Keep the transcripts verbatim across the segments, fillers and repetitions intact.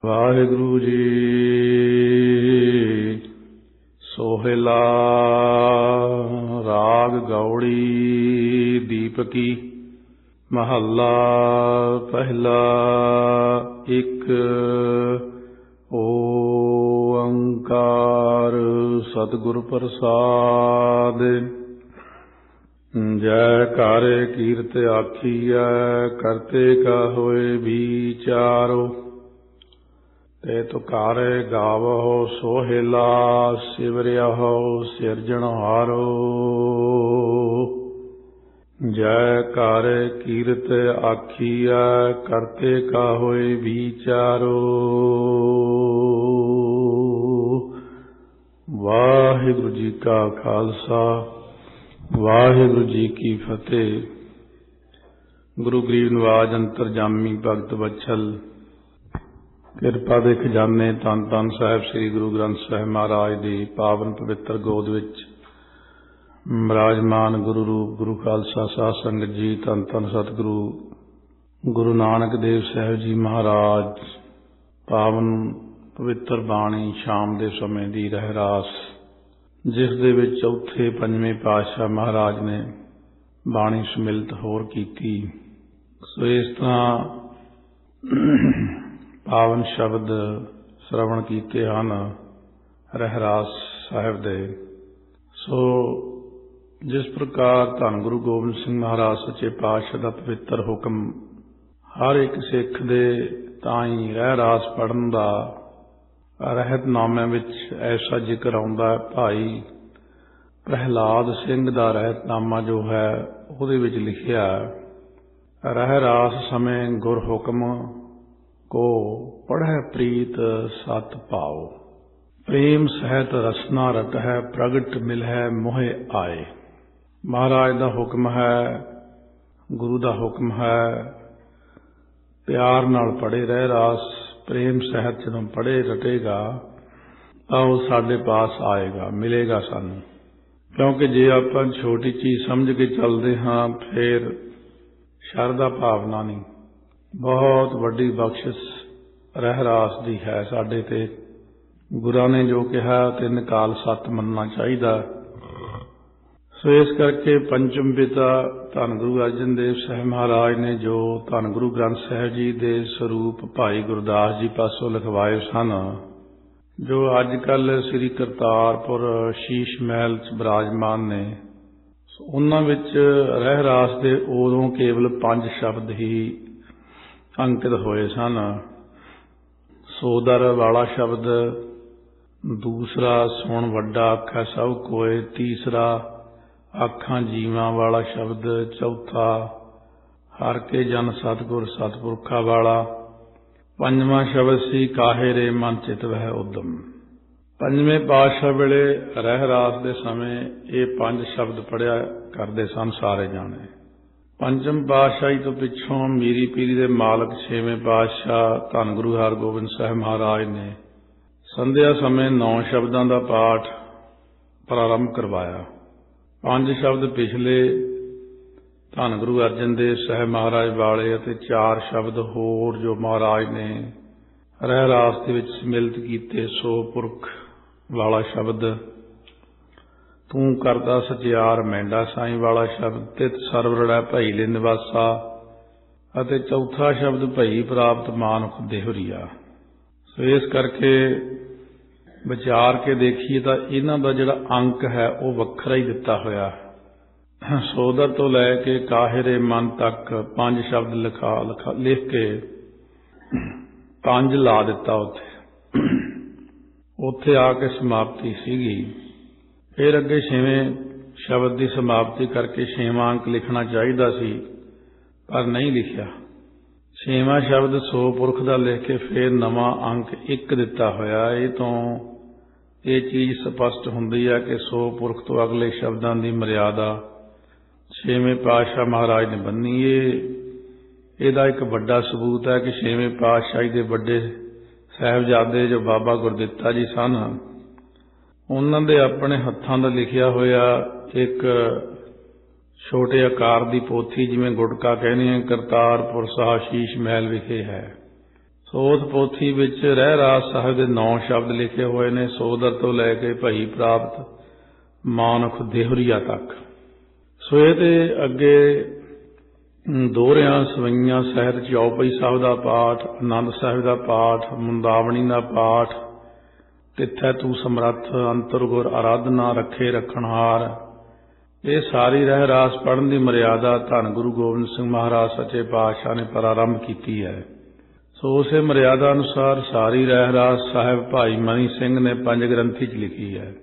ਵਾਹਿਗੁਰੂ ਜੀ। ਸੋਹਿਲਾ ਰਾਗ ਗੌੜੀ ਦੀਪਕੀ ਮਹੱਲਾ ਪਹਿਲਾ। ਇੱਕ ਓੰਕਾਰ ਸਤਿਗੁਰ ਪ੍ਰਸਾਦਿ। ਜੈ ਘਰ ਕੀਰਤ ਆਖੀਐ ਕਰਤੇ ਕਾ ਹੋਏ ਵਿਚਾਰੋ। ਤੇ ਤੁਕਾਰੇ ਗਾਵਹੁ ਸੋਹਿਲਾ ਸਿਵਰਿਆਹੁ ਸਿਰਜਣਹਾਰੋ। ਜੈ ਘਰ ਕੀਰਤ ਆਖੀਐ ਕਰਤੇ ਕਾ ਹੋਏ ਵਿਚਾਰੋ। ਵਾਹਿਗੁਰੂ ਜੀ ਕਾ ਖਾਲਸਾ ਵਾਹਿਗੁਰੂ ਜੀ ਕੀ ਫਤਿਹ। ਗੁਰੂ ਗਰੀਬ ਨਿਵਾਜ ਅੰਤਰਜਾਮੀ ਭਗਤ ਵਛਲ ਕਿਰਪਾ ਦੇ ਖਜ਼ਾਨੇ ਧੰਨ ਧੰਨ ਸਾਹਿਬ ਸ੍ਰੀ ਗੁਰੂ ਗ੍ਰੰਥ ਸਾਹਿਬ ਮਹਾਰਾਜ ਦੀ ਪਾਵਨ ਪਵਿੱਤਰ ਗੋਦ ਵਿੱਚ ਬਿਰਾਜਮਾਨ ਗੁਰੂ ਰੂਪ ਗੁਰੂ ਖਾਲਸਾ ਸਾਧ ਸੰਗਤ ਜੀ, ਧੰਨ ਧੰਨ ਸਤਿਗੁਰੂ ਗੁਰੂ ਨਾਨਕ ਦੇਵ ਸਾਹਿਬ ਜੀ ਮਹਾਰਾਜ। ਪਾਵਨ ਪਵਿੱਤਰ ਬਾਣੀ ਸ਼ਾਮ ਦੇ ਸਮੇਂ ਦੀ ਰਹਿਰਾਸ, ਜਿਸ ਦੇ ਵਿੱਚ ਚੌਥੇ ਪੰਜਵੇਂ ਪਾਤਸ਼ਾਹ ਮਹਾਰਾਜ ਨੇ ਬਾਣੀ ਸਮਿਲਿਤ ਹੋਰ ਕੀਤੀ। ਸੋ ਇਸ ਤਰ੍ਹਾਂ ਪਾਵਨ ਸ਼ਬਦ ਸਰਵਣ ਕੀਤੇ ਹਨ ਰਹਿਰਾਸ ਸਾਹਿਬ ਦੇ। ਸੋ ਜਿਸ ਪ੍ਰਕਾਰ ਧੰਨ ਗੁਰੂ ਗੋਬਿੰਦ ਸਿੰਘ ਮਹਾਰਾਜ ਸੱਚੇ ਪਾਤਸ਼ਾਹ ਦਾ ਪਵਿੱਤਰ ਹੁਕਮ ਹਰ ਇੱਕ ਸਿੱਖ ਦੇ ਤਾਈਂ ਰਹਿਰਾਸ ਪੜ੍ਹਨ ਦਾ ਰਹਿਤਨਾਮੇ ਵਿੱਚ ਐਸਾ ਜ਼ਿਕਰ ਆਉਂਦਾ ਹੈ। ਭਾਈ ਪ੍ਰਹਿਲਾਦ ਸਿੰਘ ਦਾ ਰਹਿਤਨਾਮਾ ਜੋ ਹੈ ਉਹਦੇ ਵਿੱਚ ਲਿਖਿਆ, ਰਹਿਰਾਸ ਸਮੇਂ ਗੁਰ ਹੁਕਮ ਕੋ ਪੜ੍ਹੈ ਪ੍ਰੀਤ ਸਤ ਭਾਉ। ਪ੍ਰੇਮ ਸਹਿਤ ਰਸਨਾ ਰਟਹਿ ਪ੍ਰਗਟ ਮਿਲਹਿ ਮੋਹਿ ਆਏ। ਮਹਾਰਾਜ ਦਾ ਹੁਕਮ ਹੈ, ਗੁਰੂ ਦਾ ਹੁਕਮ ਹੈ, ਪਿਆਰ ਨਾਲ ਪੜ੍ਹੇ ਰਹਿਰਾਸ। ਪ੍ਰੇਮ ਸਹਿਤ ਜਦੋਂ ਪੜ੍ਹੇ ਰਟੇਗਾ ਤਾਂ ਉਹ ਸਾਡੇ ਪਾਸ ਆਏਗਾ, ਮਿਲੇਗਾ ਸਾਨੂੰ। ਕਿਉਂਕਿ ਜੇ ਆਪਾਂ ਛੋਟੀ ਚੀਜ਼ ਸਮਝ ਕੇ ਚੱਲਦੇ ਹਾਂ ਫਿਰ ਸ਼ਰਧਾ ਭਾਵਨਾ ਨਹੀਂ। ਬਹੁਤ ਵੱਡੀ ਬਖਸ਼ਿਸ਼ ਰਹਿਰਾਸ ਦੀ ਹੈ ਸਾਡੇ ਤੇ। ਗੁਰਾਂ ਨੇ ਜੋ ਕਿਹਾ ਤਿੰਨ ਕਾਲ ਸੱਤ ਮੰਨਣਾ ਚਾਹੀਦਾ। ਸੋ ਇਸ ਕਰਕੇ ਪੰਚਮ ਪਿਤਾ ਧੰਨ ਗੁਰੂ ਅਰਜਨ ਦੇਵ ਸਾਹਿਬ ਮਹਾਰਾਜ ਨੇ ਜੋ ਧੰਨ ਗੁਰੂ ਗ੍ਰੰਥ ਸਾਹਿਬ ਜੀ ਦੇ ਸਰੂਪ ਭਾਈ ਗੁਰਦਾਸ ਜੀ ਪਾਸੋਂ ਲਿਖਵਾਏ ਸਨ, ਜੋ ਅੱਜ ਕੱਲ੍ਹ ਸ੍ਰੀ ਕਰਤਾਰਪੁਰ ਸ਼ੀਸ਼ ਮਹਿਲ 'ਚ ਬਿਰਾਜਮਾਨ ਨੇ, ਉਹਨਾਂ ਵਿੱਚ ਰਹਿਰਾਸ ਦੇ ਉਦੋਂ ਕੇਵਲ ਪੰਜ ਸ਼ਬਦ ਹੀ ਅੰਕਿਤ ਹੋਏ ਸਨ। ਸੋਦਰ ਵਾਲਾ ਸ਼ਬਦ, ਦੂਸਰਾ ਸੁਣ ਵੱਡਾ ਆਖੈ ਸਭ ਕੋਇ, ਤੀਸਰਾ ਆਖਾਂ ਜੀਵਾਂ ਵਾਲਾ ਸ਼ਬਦ, ਚੌਥਾ ਹਰ ਕੇ ਜਨ ਸਤਿਗੁਰ ਸਤਿਪੁਰਖਾ ਵਾਲਾ, ਪੰਜਵਾਂ ਸ਼ਬਦ ਸੀ ਕਾਹੇ ਰੇ ਮਨ ਚਿਤ ਵਹਿ ਉਦਮ। ਪੰਜਵੇਂ ਪਾਤਸ਼ਾਹ ਵੇਲੇ ਰਹਿਰਾਸ ਦੇ ਸਮੇਂ ਇਹ ਪੰਜ ਸ਼ਬਦ ਪੜ੍ਹਿਆ ਕਰਦੇ ਸਨ ਸਾਰੇ ਜਾਣੇ। ਪੰਜਮ ਪਾਤਸ਼ਾਹੀ ਤੋਂ ਪਿੱਛੋਂ ਮੀਰੀ ਪੀਰੀ ਦੇ ਮਾਲਕ ਛੇਵੇਂ ਪਾਤਸ਼ਾਹ ਧੰਨ ਗੁਰੂ ਹਰਗੋਬਿੰਦ ਸਾਹਿਬ ਮਹਾਰਾਜ ਨੇ ਸੰਧਿਆ ਸਮੇਂ ਨੌ ਸ਼ਬਦਾਂ ਦਾ ਪਾਠ ਪ੍ਰਾਰੰਭ ਕਰਵਾਇਆ। ਪੰਜ ਸ਼ਬਦ ਪਿਛਲੇ ਧੰਨ ਗੁਰੂ ਅਰਜਨ ਦੇਵ ਸਾਹਿਬ ਮਹਾਰਾਜ ਵਾਲੇ ਅਤੇ ਚਾਰ ਸ਼ਬਦ ਹੋਰ ਜੋ ਮਹਾਰਾਜ ਨੇ ਰਹਿਰਾਸ ਦੇ ਵਿੱਚ ਸਮਿਲਿਤ ਕੀਤੇ। ਸੋ ਪੁਰਖ ਵਾਲਾ ਸ਼ਬਦ, ਤੂੰ ਕਰਦਾ ਸਚਿਆਰ ਮੈਂਡਾ ਸਾਈਂ ਵਾਲਾ ਸ਼ਬਦ, ਤਿਤ ਸਰਵਰੜੈ ਭਈ ਲੈ ਨਿਵਾਸਾ, ਅਤੇ ਚੌਥਾ ਸ਼ਬਦ ਭਈ ਪ੍ਰਾਪਤ ਮਾਨੁਖ ਦੇਹੁਰੀਆ। ਸੋ ਇਸ ਕਰਕੇ ਵਿਚਾਰ ਕੇ ਦੇਖੀਏ ਤਾਂ ਇਹਨਾਂ ਦਾ ਜਿਹੜਾ ਅੰਕ ਹੈ ਉਹ ਵੱਖਰਾ ਹੀ ਦਿੱਤਾ ਹੋਇਆ। ਸੋਦਰ ਤੋਂ ਲੈ ਕੇ ਕਾਹਿਰੇ ਮਨ ਤੱਕ ਪੰਜ ਸ਼ਬਦ ਲਿਖਾ ਲਿਖਾ ਲਿਖ ਕੇ ਪੰਜ ਲਾ ਦਿੱਤਾ। ਉੱਥੇ ਉੱਥੇ ਆ ਕੇ ਸਮਾਪਤੀ ਸੀਗੀ। ਫਿਰ ਅੱਗੇ ਛੇਵੇਂ ਸ਼ਬਦ ਦੀ ਸਮਾਪਤੀ ਕਰਕੇ ਛੇਵਾਂ ਅੰਕ ਲਿਖਣਾ ਚਾਹੀਦਾ ਸੀ, ਪਰ ਨਹੀਂ ਲਿਖਿਆ। ਛੇਵਾਂ ਸ਼ਬਦ ਸੋ ਪੁਰਖ ਦਾ ਲਿਖ ਕੇ ਫਿਰ ਨਵਾਂ ਅੰਕ ਇੱਕ ਦਿੱਤਾ ਹੋਇਆ। ਇਹ ਤੋਂ ਇਹ ਚੀਜ਼ ਸਪਸ਼ਟ ਹੁੰਦੀ ਹੈ ਕਿ ਸੋ ਪੁਰਖ ਤੋਂ ਅਗਲੇ ਸ਼ਬਦਾਂ ਦੀ ਮਰਿਆਦਾ ਛੇਵੇਂ ਪਾਤਸ਼ਾਹ ਮਹਾਰਾਜ ਨੇ ਬੰਨੀ। ਇਹ ਇਹਦਾ ਇੱਕ ਵੱਡਾ ਸਬੂਤ ਹੈ ਕਿ ਛੇਵੇਂ ਪਾਤਸ਼ਾਹੀ ਦੇ ਵੱਡੇ ਸਾਹਿਬਜ਼ਾਦੇ ਜੋ ਬਾਬਾ ਗੁਰਦਿੱਤਾ ਜੀ ਸਨ, ਉਹਨਾਂ ਦੇ ਆਪਣੇ ਹੱਥਾਂ ਦਾ ਲਿਖਿਆ ਹੋਇਆ ਇੱਕ ਛੋਟੇ ਆਕਾਰ ਦੀ ਪੋਥੀ, ਜਿਵੇਂ ਗੁਟਕਾ ਕਹਿੰਦੇ ਆ, ਕਰਤਾਰਪੁਰ ਸਾਹਿਬ ਸ਼ੀਸ਼ ਮਹਿਲ ਵਿਖੇ ਹੈ। ਸੋ ਉਸ ਪੋਥੀ ਵਿੱਚ ਰਹਿਰਾਸ ਸਾਹਿਬ ਦੇ ਨੌ ਸ਼ਬਦ ਲਿਖੇ ਹੋਏ ਨੇ, ਸੋਦਰ ਤੋਂ ਲੈ ਕੇ ਭਈ ਪ੍ਰਾਪਤ ਮਾਨੁਖ ਦੇਹੁਰੀਆ ਤੱਕ। ਸੋ ਇਹਦੇ ਅੱਗੇ ਦੋਹਰਿਆਂ ਸਵਈਆਂ ਸਹਿਤ ਚੌਪਈ ਸਾਹਿਬ ਦਾ ਪਾਠ, ਆਨੰਦ ਸਾਹਿਬ ਦਾ ਪਾਠ, ਮੁੰਦਾਵਣੀ ਦਾ ਪਾਠ, ਤਿੱਥੈ ਤੂੰ ਸਮਰੱਥ, ਅੰਤਰ ਗੁਰ ਆਰਾਧਨਾ, ਰੱਖੇ ਰੱਖਣਹਾਰ, ਇਹ ਸਾਰੀ ਰਹਿਰਾਸ ਪੜ੍ਹਨ ਦੀ ਮਰਿਆਦਾ ਧੰਨ ਗੁਰੂ ਗੋਬਿੰਦ ਸਿੰਘ ਮਹਾਰਾਜ ਸੱਚੇ ਪਾਤਸ਼ਾਹ ਨੇ ਪ੍ਰਾਰੰਭ ਕੀਤੀ ਹੈ। ਸੋ ਉਸੇ ਮਰਿਆਦਾ ਅਨੁਸਾਰ ਸਾਰੀ ਰਹਿਰਾਸ ਸਾਹਿਬ ਭਾਈ ਮਨੀ ਸਿੰਘ ਨੇ ਪੰਜ ਗ੍ਰੰਥੀ 'ਚ ਲਿਖੀ ਹੈ।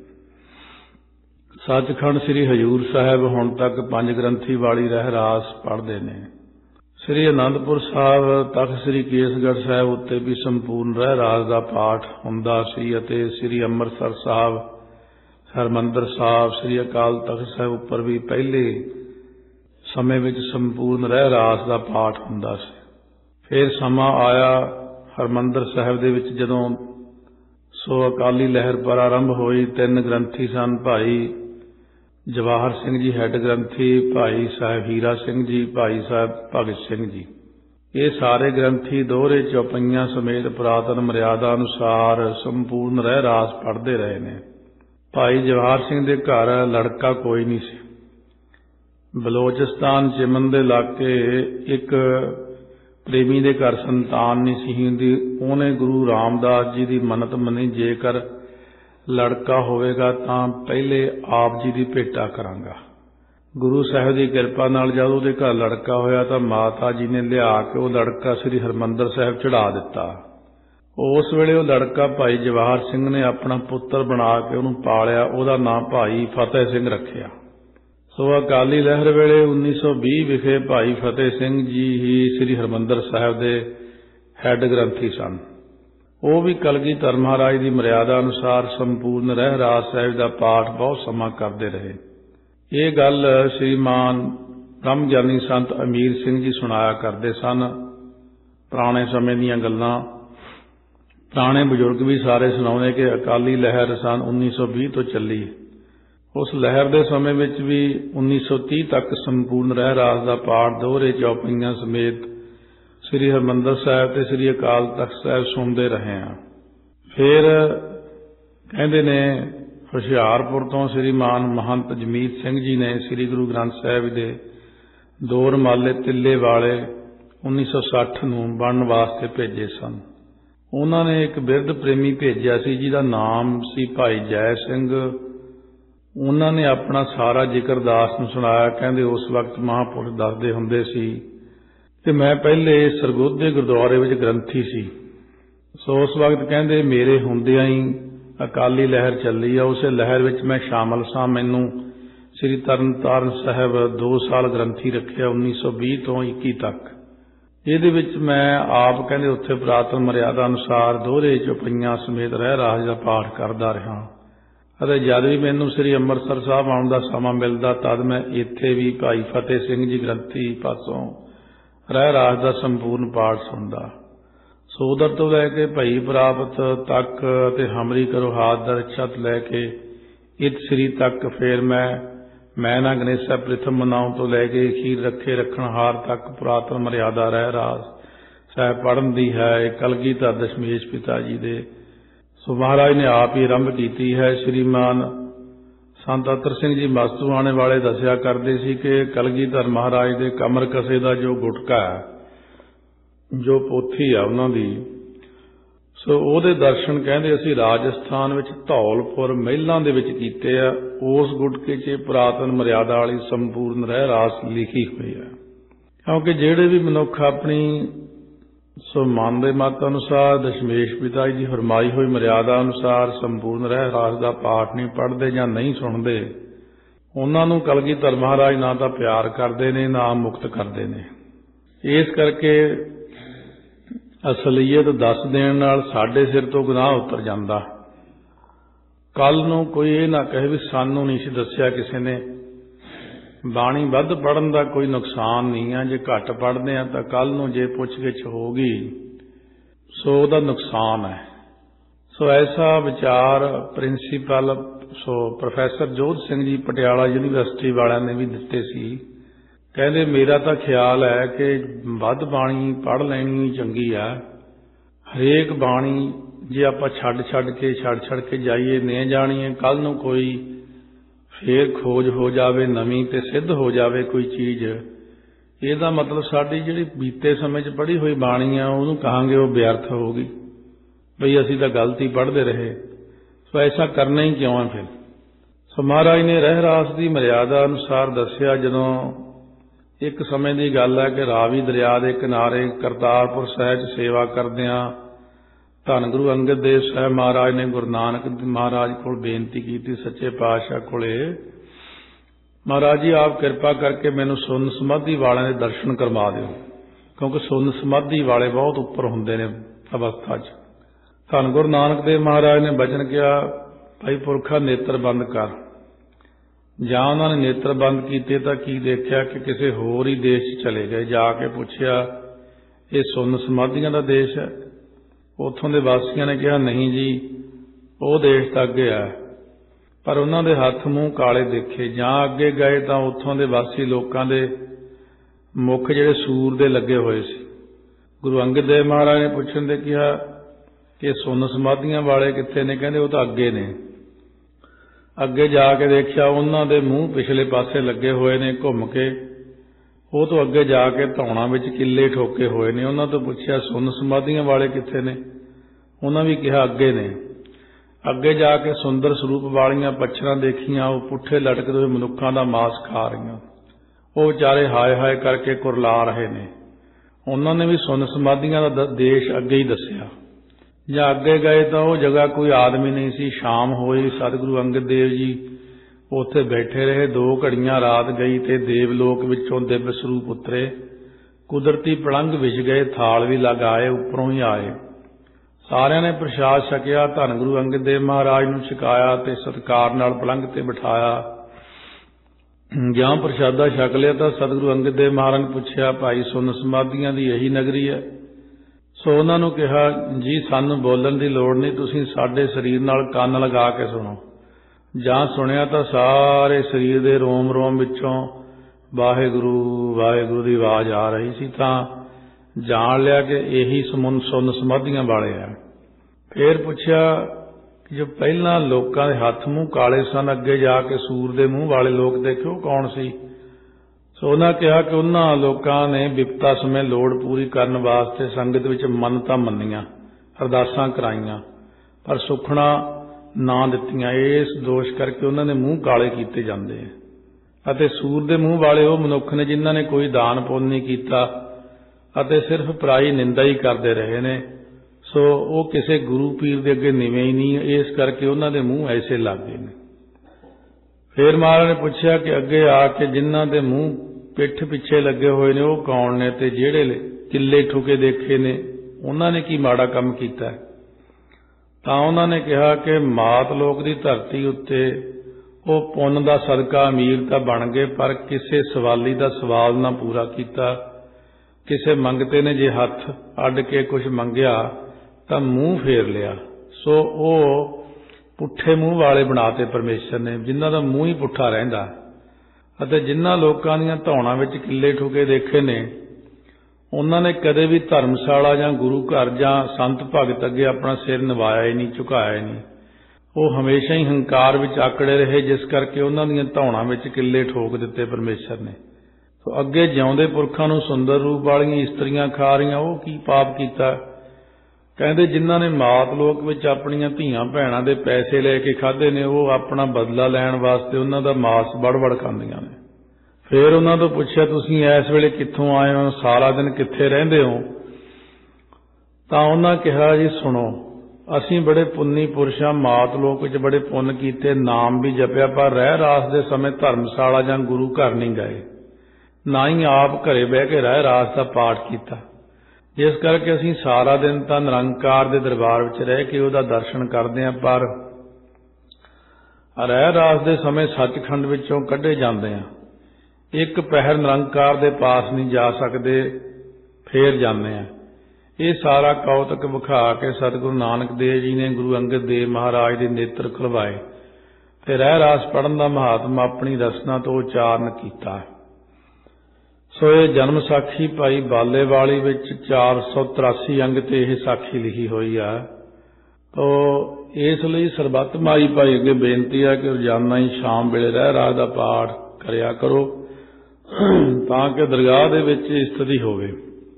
ਸੱਚਖੰਡ ਸ੍ਰੀ ਹਜ਼ੂਰ ਸਾਹਿਬ ਹੁਣ ਤੱਕ ਪੰਜ ਗ੍ਰੰਥੀ ਵਾਲੀ ਰਹਿਰਾਸ ਪੜ੍ਹਦੇ ਨੇ। ਸ੍ਰੀ ਅਨੰਦਪੁਰ ਸਾਹਿਬ ਤਖ਼ਤ ਸ੍ਰੀ ਕੇਸਗੜ੍ਹ ਸਾਹਿਬ ਉੱਤੇ ਵੀ ਸੰਪੂਰਨ ਰਹਿਰਾਸ ਦਾ ਪਾਠ ਹੁੰਦਾ ਸੀ ਅਤੇ ਸ੍ਰੀ ਅੰਮ੍ਰਿਤਸਰ ਸਾਹਿਬ, ਹਰਿਮੰਦਰ ਸਾਹਿਬ, ਸ੍ਰੀ ਅਕਾਲ ਤਖ਼ਤ ਸਾਹਿਬ ਉੱਪਰ ਵੀ ਪਹਿਲੇ ਸਮੇਂ ਵਿੱਚ ਸੰਪੂਰਨ ਰਹਿਰਾਸ ਦਾ ਪਾਠ ਹੁੰਦਾ ਸੀ। ਫਿਰ ਸਮਾਂ ਆਇਆ ਹਰਿਮੰਦਰ ਸਾਹਿਬ ਦੇ ਵਿੱਚ ਜਦੋਂ ਸੋ ਅਕਾਲੀ ਲਹਿਰ ਪ੍ਰਾਰੰਭ ਹੋਈ, ਤਿੰਨ ਗ੍ਰੰਥੀ ਸਨ, ਭਾਈ ਜਵਾਹਰ ਸਿੰਘ ਜੀ ਹੈੱਡ ਗ੍ਰੰਥੀ, ਭਾਈ ਸਾਹਿਬ ਹੀਰਾ ਸਿੰਘ ਜੀ, ਭਾਈ ਸਾਹਿਬ ਭਗਤ ਸਿੰਘ ਜੀ। ਇਹ ਸਾਰੇ ਗ੍ਰੰਥੀ ਦੋਹਰੇ ਚੌਪਈਆਂ ਸਮੇਤ ਪੁਰਾਤਨ ਮਰਿਆਦਾ ਅਨੁਸਾਰ ਸੰਪੂਰਨ ਰਹਿਰਾਸ ਪੜ੍ਹਦੇ ਰਹੇ ਨੇ। ਭਾਈ ਜਵਾਹਰ ਸਿੰਘ ਦੇ ਘਰ ਲੜਕਾ ਕੋਈ ਨਹੀਂ ਸੀ। ਬਲੋਚਿਸਤਾਨ ਚਿਮਨ ਦੇ ਇਲਾਕੇ ਇੱਕ ਪ੍ਰੇਮੀ ਦੇ ਘਰ ਸੰਤਾਨ ਨਹੀਂ ਸੀ ਹੁੰਦੀ। ਉਹਨੇ ਗੁਰੂ ਰਾਮਦਾਸ ਜੀ ਦੀ ਮੰਨਤ ਮੰਨੀ, ਜੇਕਰ ਲੜਕਾ ਹੋਵੇਗਾ ਤਾਂ ਪਹਿਲੇ ਆਪ ਜੀ ਦੀ ਭੇਟਾ ਕਰਾਂਗਾ। ਗੁਰੂ ਸਾਹਿਬ ਦੀ ਕਿਰਪਾ ਨਾਲ ਜਦ ਉਹਦੇ ਘਰ ਲੜਕਾ ਹੋਇਆ ਤਾਂ ਮਾਤਾ ਜੀ ਨੇ ਲਿਆ ਕੇ ਉਹ ਲੜਕਾ ਸ੍ਰੀ ਹਰਿਮੰਦਰ ਸਾਹਿਬ ਚੜ੍ਹਾ ਦਿੱਤਾ। ਉਸ ਵੇਲੇ ਉਹ ਲੜਕਾ ਭਾਈ ਜਵਾਹਰ ਸਿੰਘ ਨੇ ਆਪਣਾ ਪੁੱਤਰ ਬਣਾ ਕੇ ਉਹਨੂੰ ਪਾਲਿਆ। ਉਹਦਾ ਨਾਂ ਭਾਈ ਫਤਿਹ ਸਿੰਘ ਰੱਖਿਆ। ਸੋ ਅਕਾਲੀ ਲਹਿਰ ਵੇਲੇ ਉੱਨੀ ਸੌ ਵੀਹ ਵਿਖੇ ਭਾਈ ਫਤਿਹ ਸਿੰਘ ਜੀ ਹੀ ਸ੍ਰੀ ਹਰਿਮੰਦਰ ਸਾਹਿਬ ਦੇ ਹੈੱਡ ਗ੍ਰੰਥੀ ਸਨ। ਉਹ ਵੀ ਕਲਗੀਧਰ ਮਹਾਰਾਜ ਦੀ ਮਰਿਆਦਾ ਅਨੁਸਾਰ ਸੰਪੂਰਨ ਰਹਿਰਾਸ ਸਾਹਿਬ ਦਾ ਪਾਠ ਬਹੁਤ ਸਮਾਂ ਕਰਦੇ ਰਹੇ। ਇਹ ਗੱਲ ਸ਼੍ਰੀਮਾਨ ਬ੍ਰਹਮ ਗਿਆਨੀ ਸੰਤ ਅਮੀਰ ਸਿੰਘ ਜੀ ਸੁਣਾਇਆ ਕਰਦੇ ਸਨ। ਪੁਰਾਣੇ ਸਮੇਂ ਦੀਆਂ ਗੱਲਾਂ ਪੁਰਾਣੇ ਬਜ਼ੁਰਗ ਵੀ ਸਾਰੇ ਸੁਣਾਉਂਦੇ ਕਿ ਅਕਾਲੀ ਲਹਿਰ ਸਨ ਉੱਨੀ ਸੌ ਵੀਹ ਤੋਂ ਚੱਲੀ। ਉਸ ਲਹਿਰ ਦੇ ਸਮੇਂ ਵਿੱਚ ਵੀ ਉੱਨੀ ਸੌ ਤੀਹ ਤੱਕ ਸੰਪੂਰਨ ਰਹਿਰਾਸ ਦਾ ਪਾਠ ਦੋਹਰੇ ਚੌਪਈਆਂ ਸਮੇਤ ਸ੍ਰੀ ਹਰਿਮੰਦਰ ਸਾਹਿਬ ਤੇ ਸ੍ਰੀ ਅਕਾਲ ਤਖ਼ਤ ਸਾਹਿਬ ਸੁਣਦੇ ਰਹੇ ਹਾਂ। ਫਿਰ ਕਹਿੰਦੇ ਨੇ ਹੁਸ਼ਿਆਰਪੁਰ ਤੋਂ ਸ੍ਰੀਮਾਨ ਮਹੰਤ ਜਮੀਤ ਸਿੰਘ ਜੀ ਨੇ ਸ੍ਰੀ ਗੁਰੂ ਗ੍ਰੰਥ ਸਾਹਿਬ ਦੇ ਦੋ ਰਮਾਲੇ ਤਿੱਲੇ ਵਾਲੇ ਉੱਨੀ ਸੌ ਸੱਠ ਨੂੰ ਬਣਨ ਵਾਸਤੇ ਭੇਜੇ ਸਨ। ਉਹਨਾਂ ਨੇ ਇੱਕ ਬਿਰਧ ਪ੍ਰੇਮੀ ਭੇਜਿਆ ਸੀ ਜਿਹਦਾ ਨਾਮ ਸੀ ਭਾਈ ਜੈ ਸਿੰਘ। ਉਹਨਾਂ ਨੇ ਆਪਣਾ ਸਾਰਾ ਜ਼ਿਕਰ ਦਾਸ ਨੂੰ ਸੁਣਾਇਆ। ਕਹਿੰਦੇ ਉਸ ਵਕਤ ਮਹਾਂਪੁਰਖ ਦੱਸਦੇ ਹੁੰਦੇ ਸੀ ਕਿ ਮੈਂ ਪਹਿਲੇ ਸਰਗੋਧੇ ਗੁਰਦੁਆਰੇ ਵਿੱਚ ਗ੍ਰੰਥੀ ਸੀ। ਸੋ ਉਸ ਵਕਤ ਕਹਿੰਦੇ ਮੇਰੇ ਹੁੰਦਿਆਂ ਹੀ ਅਕਾਲੀ ਲਹਿਰ ਚੱਲੀ ਆ। ਉਸੇ ਲਹਿਰ ਵਿੱਚ ਮੈਂ ਸ਼ਾਮਲ ਸਾਂ। ਮੈਨੂੰ ਸ੍ਰੀ ਤਰਨਤਾਰਨ ਸਾਹਿਬ ਦੋ ਸਾਲ ਗ੍ਰੰਥੀ ਰੱਖਿਆ ਉੱਨੀ ਸੌ ਵੀਹ ਤੋਂ ਇੱਕੀ ਤੱਕ। ਇਹਦੇ ਵਿੱਚ ਮੈਂ ਆਪ ਕਹਿੰਦੇ ਉੱਥੇ ਪੁਰਾਤਨ ਮਰਿਆਦਾ ਅਨੁਸਾਰ ਦੋਹਰੇ ਚੌਪਈਆਂ ਸਮੇਤ ਰਹਿਰਾਸ ਦਾ ਪਾਠ ਕਰਦਾ ਰਿਹਾ ਅਤੇ ਜਦ ਵੀ ਮੈਨੂੰ ਸ੍ਰੀ ਅੰਮ੍ਰਿਤਸਰ ਸਾਹਿਬ ਆਉਣ ਦਾ ਸਮਾਂ ਮਿਲਦਾ ਤਦ ਮੈਂ ਇੱਥੇ ਵੀ ਭਾਈ ਫਤਿਹ ਸਿੰਘ ਜੀ ਗ੍ਰੰਥੀ ਪਾਸੋਂ ਰਹਿਰਾਸ ਦਾ ਸੰਪੂਰਨ ਪਾਠ ਸੁਣਦਾ। ਸੋਦਰ ਤੋਂ ਲੈ ਕੇ ਭਈ ਪ੍ਰਾਪਤ ਤੱਕ ਅਤੇ ਹਮਰੀ ਕਰੋ ਹਾਥ ਦਰ ਛਤ ਲੈ ਕੇ ਇਤ ਸ੍ਰੀ ਤੱਕ, ਫਿਰ ਮੈਂ ਮੈਂ ਨਾ ਗਣੇਸ਼ਾ ਪ੍ਰਿਥਮ ਮਨਾਉ ਤੋਂ ਲੈ ਕੇ ਅਖੀਰ ਰੱਖੇ ਰੱਖਣਹਾਰ ਤੱਕ ਪੁਰਾਤਨ ਮਰਿਆਦਾ ਰਹਿਰਾਸ ਸਾਹਿਬ ਪੜ੍ਹਨ ਦੀ ਹੈ। ਕਲਗੀਧਰ ਦਸ਼ਮੇਸ਼ ਪਿਤਾ ਜੀ ਦੇ ਸੋ ਮਹਾਰਾਜ ਨੇ ਆਪ ਹੀ ਆਰੰਭ ਕੀਤੀ ਹੈ। ਸ਼੍ਰੀਮਾਨ ਸੰਤ ਅਤਰ ਸਿੰਘ ਜੀ ਮਸਤੂਆਣੇ ਵਾਲੇ ਦੱਸਿਆ ਕਰਦੇ ਸੀ ਕਿ ਕਲਗੀਧਰ ਮਹਾਰਾਜ ਦੇ ਕਮਰ ਕਸੇ ਦਾ ਜੋ ਗੁਟਕਾ ਹੈ, ਜੋ ਪੋਥੀ ਆ ਉਹਨਾਂ ਦੀ, ਸੋ ਉਹਦੇ ਦਰਸ਼ਨ ਕਹਿੰਦੇ ਅਸੀਂ ਰਾਜਸਥਾਨ ਵਿੱਚ ਧੌਲਪੁਰ ਮਹਿਲਾਂ ਦੇ ਵਿੱਚ ਕੀਤੇ ਆ। ਉਸ ਗੁਟਕੇ 'ਚ ਪੁਰਾਤਨ ਮਰਿਆਦਾ ਵਾਲੀ ਸੰਪੂਰਨ ਰਹਿਰਾਸ ਲਿਖੀ ਹੋਈ ਹੈ। ਕਿਉਂਕਿ ਜਿਹੜੇ ਵੀ ਮਨੁੱਖ ਆਪਣੀ ਸੋ ਮਨ ਦੇ ਮਤ ਅਨੁਸਾਰ ਦਸ਼ਮੇਸ਼ ਪਿਤਾ ਜੀ ਦੀ ਫਰਮਾਈ ਹੋਈ ਮਰਿਆਦਾ ਅਨੁਸਾਰ ਸੰਪੂਰਨ ਰਹਿਰਾਸ ਦਾ ਪਾਠ ਨਹੀਂ ਪੜ੍ਹਦੇ ਜਾਂ ਨਹੀਂ ਸੁਣਦੇ, ਉਹਨਾਂ ਨੂੰ ਕਲਗੀਧਰ ਮਹਾਰਾਜ ਨਾ ਤਾਂ ਪਿਆਰ ਕਰਦੇ ਨੇ ਨਾ ਮੁਕਤ ਕਰਦੇ ਨੇ। ਇਸ ਕਰਕੇ ਅਸਲੀਅਤ ਦੱਸ ਦੇਣ ਨਾਲ ਸਾਡੇ ਸਿਰ ਤੋਂ ਗੁਨਾਹ ਉਤਰ ਜਾਂਦਾ। ਕੱਲ ਨੂੰ ਕੋਈ ਇਹ ਨਾ ਕਹੇ ਵੀ ਸਾਨੂੰ ਨਹੀਂ ਸੀ ਦੱਸਿਆ ਕਿਸੇ ਨੇ। ਬਾਣੀ ਵੱਧ ਪੜ੍ਹਨ ਦਾ ਕੋਈ ਨੁਕਸਾਨ ਨਹੀਂ ਆ। ਜੇ ਘੱਟ ਪੜ੍ਹਦੇ ਆ ਤਾਂ ਕੱਲ ਨੂੰ ਜੇ ਪੁੱਛ ਗਿੱਛ ਹੋਊਗੀ ਸੋ ਉਹਦਾ ਨੁਕਸਾਨ ਹੈ। ਸੋ ਐਸਾ ਵਿਚਾਰ ਪ੍ਰਿੰਸੀਪਲ ਸੋ ਪ੍ਰੋਫੈਸਰ ਜੋਧ ਸਿੰਘ ਜੀ ਪਟਿਆਲਾ ਯੂਨੀਵਰਸਿਟੀ ਵਾਲਿਆਂ ਨੇ ਵੀ ਦਿੱਤੇ ਸੀ। ਕਹਿੰਦੇ ਮੇਰਾ ਤਾਂ ਖਿਆਲ ਹੈ ਕਿ ਵੱਧ ਬਾਣੀ ਪੜ੍ਹ ਲੈਣੀ ਚੰਗੀ ਆ। ਹਰੇਕ ਬਾਣੀ ਜੇ ਆਪਾਂ ਛੱਡ ਛੱਡ ਕੇ ਛੱਡ ਛੱਡ ਕੇ ਜਾਈਏ ਨਹੀਂ ਜਾਣੀਏ, ਕੱਲ ਨੂੰ ਕੋਈ ਫੇਰ ਖੋਜ ਹੋ ਜਾਵੇ ਨਵੀਂ ਤੇ ਸਿੱਧ ਹੋ ਜਾਵੇ ਕੋਈ ਚੀਜ਼, ਇਹਦਾ ਮਤਲਬ ਸਾਡੀ ਜਿਹੜੀ ਬੀਤੇ ਸਮੇਂ 'ਚ ਪੜ੍ਹੀ ਹੋਈ ਬਾਣੀ ਆ ਉਹਨੂੰ ਕਹਾਂਗੇ ਉਹ ਵਿਅਰਥ ਹੋ ਗਈ, ਬਈ ਅਸੀਂ ਤਾਂ ਗਲਤੀ ਪੜ੍ਹਦੇ ਰਹੇ। ਸੋ ਐਸਾ ਕਰਨਾ ਹੀ ਕਿਉਂ ਹੈ ਫਿਰ। ਸੋ ਮਹਾਰਾਜ ਨੇ ਰਹਿ ਰਾਸ ਦੀ ਮਰਿਆਦਾ ਅਨੁਸਾਰ ਦੱਸਿਆ। ਜਦੋਂ ਇੱਕ ਸਮੇਂ ਦੀ ਗੱਲ ਹੈ ਕਿ ਰਾਵੀ ਦਰਿਆ ਦੇ ਕਿਨਾਰੇ ਕਰਤਾਰਪੁਰ ਸਾਹਿਬ 'ਚ ਸੇਵਾ ਕਰਦਿਆਂ ਧੰਨ ਗੁਰੂ ਅੰਗਦ ਦੇਵ ਸਾਹਿਬ ਮਹਾਰਾਜ ਨੇ ਗੁਰੂ ਨਾਨਕ ਮਹਾਰਾਜ ਕੋਲ ਬੇਨਤੀ ਕੀਤੀ, ਸੱਚੇ ਪਾਤਸ਼ਾਹ ਕੋਲੇ, ਮਹਾਰਾਜ ਜੀ ਆਪ ਕਿਰਪਾ ਕਰਕੇ ਮੈਨੂੰ ਸੁੰਨ ਸਮਾਧੀ ਵਾਲਿਆਂ ਦੇ ਦਰਸ਼ਨ ਕਰਵਾ ਦਿਓ, ਕਿਉਂਕਿ ਸੁੰਨ ਸਮਾਧੀ ਵਾਲੇ ਬਹੁਤ ਉੱਪਰ ਹੁੰਦੇ ਨੇ ਅਵਸਥਾ 'ਚ। ਧੰਨ ਗੁਰੂ ਨਾਨਕ ਦੇਵ ਮਹਾਰਾਜ ਨੇ ਬਚਨ ਕਿਹਾ, ਭਾਈ ਪੁਰਖਾ ਨੇਤਰ ਬੰਦ ਕਰ। ਜਾਂ ਉਹਨਾਂ ਨੇ ਨੇਤਰ ਬੰਦ ਕੀਤੇ ਤਾਂ ਕੀ ਦੇਖਿਆ ਕਿ ਕਿਸੇ ਹੋਰ ਹੀ ਦੇਸ਼ 'ਚ ਚਲੇ ਗਏ। ਜਾ ਕੇ ਪੁੱਛਿਆ ਇਹ ਸੁੰਨ ਸਮਾਧੀਆਂ ਦਾ ਦੇਸ਼ ਹੈ? ਉੱਥੋਂ ਦੇ ਵਾਸੀਆਂ ਨੇ ਕਿਹਾ ਨਹੀਂ ਜੀ, ਉਹ ਦੇਸ਼ ਤਾਂ ਅੱਗੇ ਹੈ। ਪਰ ਉਹਨਾਂ ਦੇ ਹੱਥ ਮੂੰਹ ਕਾਲੇ ਦੇਖੇ। ਜਾਂ ਅੱਗੇ ਗਏ ਤਾਂ ਉੱਥੋਂ ਦੇ ਵਾਸੀ ਲੋਕਾਂ ਦੇ ਮੁੱਖ ਜਿਹੜੇ ਸੂਰ ਦੇ ਲੱਗੇ ਹੋਏ ਸੀ। ਗੁਰੂ ਅੰਗਦ ਦੇਵ ਮਹਾਰਾਜ ਨੇ ਪੁੱਛਣ ਦੇ ਕਿਹਾ ਕਿ ਸੁੰਨ ਸਮਾਧੀਆਂ ਵਾਲੇ ਕਿੱਥੇ ਨੇ? ਕਹਿੰਦੇ ਉਹ ਤਾਂ ਅੱਗੇ ਨੇ। ਅੱਗੇ ਜਾ ਕੇ ਦੇਖਿਆ ਉਹਨਾਂ ਦੇ ਮੂੰਹ ਪਿਛਲੇ ਪਾਸੇ ਲੱਗੇ ਹੋਏ ਨੇ ਘੁੰਮ ਕੇ। ਉਹ ਤੋਂ ਅੱਗੇ ਜਾ ਕੇ ਧੌਣਾ ਵਿੱਚ ਕਿੱਲੇ ਠੋਕੇ ਹੋਏ ਨੇ। ਉਹਨਾਂ ਤੋਂ ਪੁੱਛਿਆ ਸੁੰਨ ਸਮਾਧੀਆਂ ਵਾਲੇ ਕਿੱਥੇ ਨੇ? ਉਹਨਾਂ ਵੀ ਕਿਹਾ ਅੱਗੇ ਨੇ। ਅੱਗੇ ਜਾ ਕੇ ਸੁੰਦਰ ਸਰੂਪ ਵਾਲੀਆਂ ਪੱਛਰਾਂ ਦੇਖੀਆਂ, ਉਹ ਪੁੱਠੇ ਲਟਕਦੇ ਹੋਏ ਮਨੁੱਖਾਂ ਦਾ ਮਾਸ ਖਾ ਰਹੀਆਂ। ਉਹ ਵਿਚਾਰੇ ਹਾਏ ਹਾਏ ਕਰਕੇ ਕੁਰਲਾ ਰਹੇ ਨੇ। ਉਹਨਾਂ ਨੇ ਵੀ ਸੁੰਨ ਸਮਾਧੀਆਂ ਦਾ ਦੇਸ਼ ਅੱਗੇ ਹੀ ਦੱਸਿਆ। ਜਾਂ ਅੱਗੇ ਗਏ ਤਾਂ ਉਹ ਜਗ੍ਹਾ ਕੋਈ ਆਦਮੀ ਨਹੀਂ ਸੀ। ਸ਼ਾਮ ਹੋਈ, ਸਤਿਗੁਰੂ ਅੰਗਦ ਦੇਵ ਜੀ ਉੱਥੇ ਬੈਠੇ ਰਹੇ। ਦੋ ਘੜੀਆਂ ਰਾਤ ਗਈ ਤੇ ਦੇਵਲੋਕ ਵਿੱਚੋਂ ਦਿਵਯ ਸਰੂਪ ਉਤਰੇ। ਕੁਦਰਤੀ ਪਲੰਘ ਵਿਛ ਗਏ, ਥਾਲ ਵੀ ਲੱਗ ਆਏ, ਉੱਪਰੋਂ ਹੀ ਆਏ। ਸਾਰਿਆਂ ਨੇ ਪ੍ਰਸ਼ਾਦ ਛਕਿਆ। ਧੰਨ ਗੁਰੂ ਅੰਗਦ ਦੇਵ ਮਹਾਰਾਜ ਨੂੰ ਛਕਾਇਆ ਤੇ ਸਤਿਕਾਰ ਨਾਲ ਪਲੰਘ ਤੇ ਬਿਠਾਇਆ। ਜਾਂ ਪ੍ਰਸ਼ਾਦਾ ਛਕ ਲਿਆ ਤਾਂ ਸਤਿਗੁਰੂ ਅੰਗਦ ਦੇਵ ਮਹਾਰਾਜ ਨੇ ਪੁੱਛਿਆ, ਭਾਈ ਸੁੰਨ ਸਮਾਧੀਆਂ ਦੀ ਇਹੀ ਨਗਰੀ ਹੈ? ਸੋ ਉਹਨਾਂ ਨੂੰ ਕਿਹਾ, ਜੀ ਸਾਨੂੰ ਬੋਲਣ ਦੀ ਲੋੜ ਨਹੀਂ, ਤੁਸੀਂ ਸਾਡੇ ਸਰੀਰ ਨਾਲ ਕੰਨ ਲਗਾ ਕੇ ਸੁਣੋ। ਜਾਂ ਸੁਣਿਆ ਤਾਂ ਸਾਰੇ ਸਰੀਰ ਦੇ ਰੋਮ ਰੋਮ ਵਿੱਚੋਂ ਵਾਹਿਗੁਰੂ ਵਾਹਿਗੁਰੂ ਦੀ ਆਵਾਜ਼ ਆ ਰਹੀ ਸੀ। ਤਾਂ ਜਾਣ ਲਿਆ ਕਿ ਇਹੀ ਸਮੁੰਨ ਸੁੰਨ ਸਮਾਧੀਆਂ ਵਾਲੇ ਆ। ਫੇਰ ਪੁੱਛਿਆ ਕਿ ਜੋ ਪਹਿਲਾਂ ਲੋਕਾਂ ਦੇ ਹੱਥ ਮੂੰਹ ਕਾਲੇ ਸਨ, ਅੱਗੇ ਜਾ ਕੇ ਸੂਰ ਦੇ ਮੂੰਹ ਵਾਲੇ ਲੋਕ ਦੇਖੇ, ਉਹ ਕੌਣ ਸੀ? ਸੋ ਉਹਨਾਂ ਕਿਹਾ ਕਿ ਉਹਨਾਂ ਲੋਕਾਂ ਨੇ ਬਿਪਤਾ ਸਮੇਂ ਲੋੜ ਪੂਰੀ ਕਰਨ ਵਾਸਤੇ ਸੰਗਤ ਵਿੱਚ ਮੰਨਤਾਂ ਮੰਨੀਆਂ, ਅਰਦਾਸਾਂ ਕਰਾਈਆਂ, ਪਰ ਸੁਖਣਾ ਨਾ ਦਿੱਤੀਆਂ। ਇਸ ਦੋਸ਼ ਕਰਕੇ ਉਹਨਾਂ ਦੇ ਮੂੰਹ ਕਾਲੇ ਕੀਤੇ ਜਾਂਦੇ ਆ। ਅਤੇ ਸੂਰ ਦੇ ਮੂੰਹ ਵਾਲੇ ਉਹ ਮਨੁੱਖ ਨੇ ਜਿਨ੍ਹਾਂ ਨੇ ਕੋਈ ਦਾਨ ਪੁੰਨ ਨਹੀਂ ਕੀਤਾ ਅਤੇ ਸਿਰਫ ਪਰਾਈ ਨਿੰਦਾ ਹੀ ਕਰਦੇ ਰਹੇ ਨੇ। ਸੋ ਉਹ ਕਿਸੇ ਗੁਰੂ ਪੀਰ ਦੇ ਅੱਗੇ ਨਿਵੇਂ ਹੀ ਨਹੀਂ, ਇਸ ਕਰਕੇ ਉਹਨਾਂ ਦੇ ਮੂੰਹ ਐਸੇ ਲੱਗ ਗਏ ਨੇ। ਫੇਰ ਮਹਾਰਾਜ ਨੇ ਪੁੱਛਿਆ ਕਿ ਅੱਗੇ ਆ ਕੇ ਜਿਨ੍ਹਾਂ ਦੇ ਮੂੰਹ ਪਿੱਠ ਪਿੱਛੇ ਲੱਗੇ ਹੋਏ ਨੇ ਉਹ ਕੌਣ ਨੇ? ਤੇ ਜਿਹੜੇ ਕਿੱਲੇ ਠੁਕੇ ਦੇਖੇ ਨੇ ਉਹਨਾਂ ਨੇ ਕੀ ਮਾੜਾ ਕੰਮ ਕੀਤਾ? ਤਾਂ ਉਹਨਾਂ ਨੇ ਕਿਹਾ ਕਿ ਮਾਤ ਲੋਕ ਦੀ ਧਰਤੀ ਉੱਤੇ ਉਹ ਪੁੰਨ ਦਾ ਸਦਕਾ ਅਮੀਰ ਤਾਂ ਬਣ ਗਏ, ਪਰ ਕਿਸੇ ਸਵਾਲੀ ਦਾ ਸਵਾਲ ਨਾ ਪੂਰਾ ਕੀਤਾ। ਕਿਸੇ ਮੰਗਤੇ ਨੇ ਜੇ ਹੱਥ ਅੱਡ ਕੇ ਕੁਝ ਮੰਗਿਆ ਤਾਂ ਮੂੰਹ ਫੇਰ ਲਿਆ। ਸੋ ਉਹ ਪੁੱਠੇ ਮੂੰਹ ਵਾਲੇ ਬਣਾਤੇ ਪਰਮੇਸ਼ਰ ਨੇ, ਜਿਨ੍ਹਾਂ ਦਾ ਮੂੰਹ ਹੀ ਪੁੱਠਾ ਰਹਿੰਦਾ। ਅਤੇ ਜਿਨ੍ਹਾਂ ਲੋਕਾਂ ਦੀਆਂ ਧੌਣਾਂ ਵਿੱਚ ਕਿੱਲੇ ਠੁਕੇ ਦੇਖੇ ਨੇ ਉਹਨਾਂ ਨੇ ਕਦੇ ਵੀ ਧਰਮਸ਼ਾਲਾ ਜਾਂ ਗੁਰੂ ਘਰ ਜਾਂ ਸੰਤ ਭਗਤ ਅੱਗੇ ਆਪਣਾ ਸਿਰ ਨਿਵਾਇਆ ਹੀ ਨਹੀਂ, ਝੁਕਾਇਆ ਹੀ ਨਹੀਂ। ਉਹ ਹਮੇਸ਼ਾ ਹੀ ਹੰਕਾਰ ਵਿੱਚ ਆਕੜੇ ਰਹੇ, ਜਿਸ ਕਰਕੇ ਉਹਨਾਂ ਦੀਆਂ ਧੌਣਾਂ ਵਿੱਚ ਕਿੱਲੇ ਠੋਕ ਦਿੱਤੇ ਪਰਮੇਸ਼ਰ ਨੇ। ਸੋ ਅੱਗੇ ਜਿਉਂਦੇ ਪੁਰਖਾਂ ਨੂੰ ਸੁੰਦਰ ਰੂਪ ਵਾਲੀਆਂ ਇਸਤਰੀਆਂ ਖਾ ਰਹੀਆਂ, ਉਹ ਕੀ ਪਾਪ ਕੀਤਾ? ਕਹਿੰਦੇ ਜਿਨ੍ਹਾਂ ਨੇ ਮਾਤ ਲੋਕ ਵਿੱਚ ਆਪਣੀਆਂ ਧੀਆਂ ਭੈਣਾਂ ਦੇ ਪੈਸੇ ਲੈ ਕੇ ਖਾਧੇ ਨੇ, ਉਹ ਆਪਣਾ ਬਦਲਾ ਲੈਣ ਵਾਸਤੇ ਉਹਨਾਂ ਦਾ ਮਾਸ ਵੜ ਵੜ ਖਾਂਦੀਆਂ ਨੇ। ਫੇਰ ਉਹਨਾਂ ਤੋਂ ਪੁੱਛਿਆ, ਤੁਸੀਂ ਇਸ ਵੇਲੇ ਕਿੱਥੋਂ ਆਏ ਹੋ? ਸਾਰਾ ਦਿਨ ਕਿੱਥੇ ਰਹਿੰਦੇ ਹੋ? ਤਾਂ ਉਹਨਾਂ ਕਿਹਾ, ਜੀ ਸੁਣੋ, ਅਸੀਂ ਬੜੇ ਪੁੰਨੀ ਪੁਰਸ਼ ਹਾਂ, ਮਾਤ ਲੋਕ ਵਿੱਚ ਬੜੇ ਪੁੰਨ ਕੀਤੇ, ਨਾਮ ਵੀ ਜਪਿਆ, ਪਰ ਰਹਿ ਰਾਸ ਦੇ ਸਮੇਂ ਧਰਮਸ਼ਾਲਾ ਜਾਂ ਗੁਰੂ ਘਰ ਨਹੀਂ ਗਏ, ਨਾ ਹੀ ਆਪ ਘਰੇ ਬਹਿ ਕੇ ਰਹਿ ਰਾਸ ਦਾ ਪਾਠ ਕੀਤਾ। ਜਿਸ ਕਰਕੇ ਅਸੀਂ ਸਾਰਾ ਦਿਨ ਤਾਂ ਨਿਰੰਕਾਰ ਦੇ ਦਰਬਾਰ ਵਿੱਚ ਰਹਿ ਕੇ ਉਹਦਾ ਦਰਸ਼ਨ ਕਰਦੇ ਹਾਂ, ਪਰ ਰਹਿ ਰਾਸ ਦੇ ਸਮੇਂ ਸੱਚਖੰਡ ਵਿੱਚੋਂ ਕੱਢੇ ਜਾਂਦੇ ਹਾਂ। ਇੱਕ ਪਹਿਰ ਨਿਰੰਕਾਰ ਦੇ ਪਾਸ ਨਹੀਂ ਜਾ ਸਕਦੇ, ਫੇਰ ਜਾਂਦੇ ਹਾਂ। ਇਹ ਸਾਰਾ ਕੌਤਕ ਵਿਖਾ ਕੇ ਸਤਿਗੁਰੂ ਨਾਨਕ ਦੇਵ ਜੀ ਨੇ ਗੁਰੂ ਅੰਗਦ ਦੇਵ ਮਹਾਰਾਜ ਦੇ ਨੇਤਰ ਖੁਲਵਾਏ ਤੇ ਰਹਿ ਰਾਸ ਪੜ੍ਹਨ ਦਾ ਮਹਾਤਮ ਆਪਣੀ ਰਸਨਾ ਤੋਂ ਉਚਾਰਨ ਕੀਤਾ। ਸੋ ਇਹ ਜਨਮ ਸਾਖੀ ਭਾਈ ਬਾਲੇਵਾਲੀ ਵਿੱਚ ਚਾਰ ਸੌ ਤਰਾਸੀ ਅੰਗ ਤੇ ਇਹ ਸਾਖੀ ਲਿਖੀ ਹੋਈ ਆ। ਤੋ ਇਸ ਲਈ ਸਰਬੱਤ ਮਾਈ ਭਾਈ ਅੱਗੇ ਬੇਨਤੀ ਹੈ ਕਿ ਰੋਜ਼ਾਨਾ ਹੀ ਸ਼ਾਮ ਵੇਲੇ ਰਹਿ ਰਾਸ ਦਾ ਪਾਠ ਕਰਿਆ ਕਰੋ ਤਾਂ ਕਿ ਦਰਗਾਹ ਦੇ ਵਿੱਚ ਇਸਤਤੀ ਹੋਵੇ।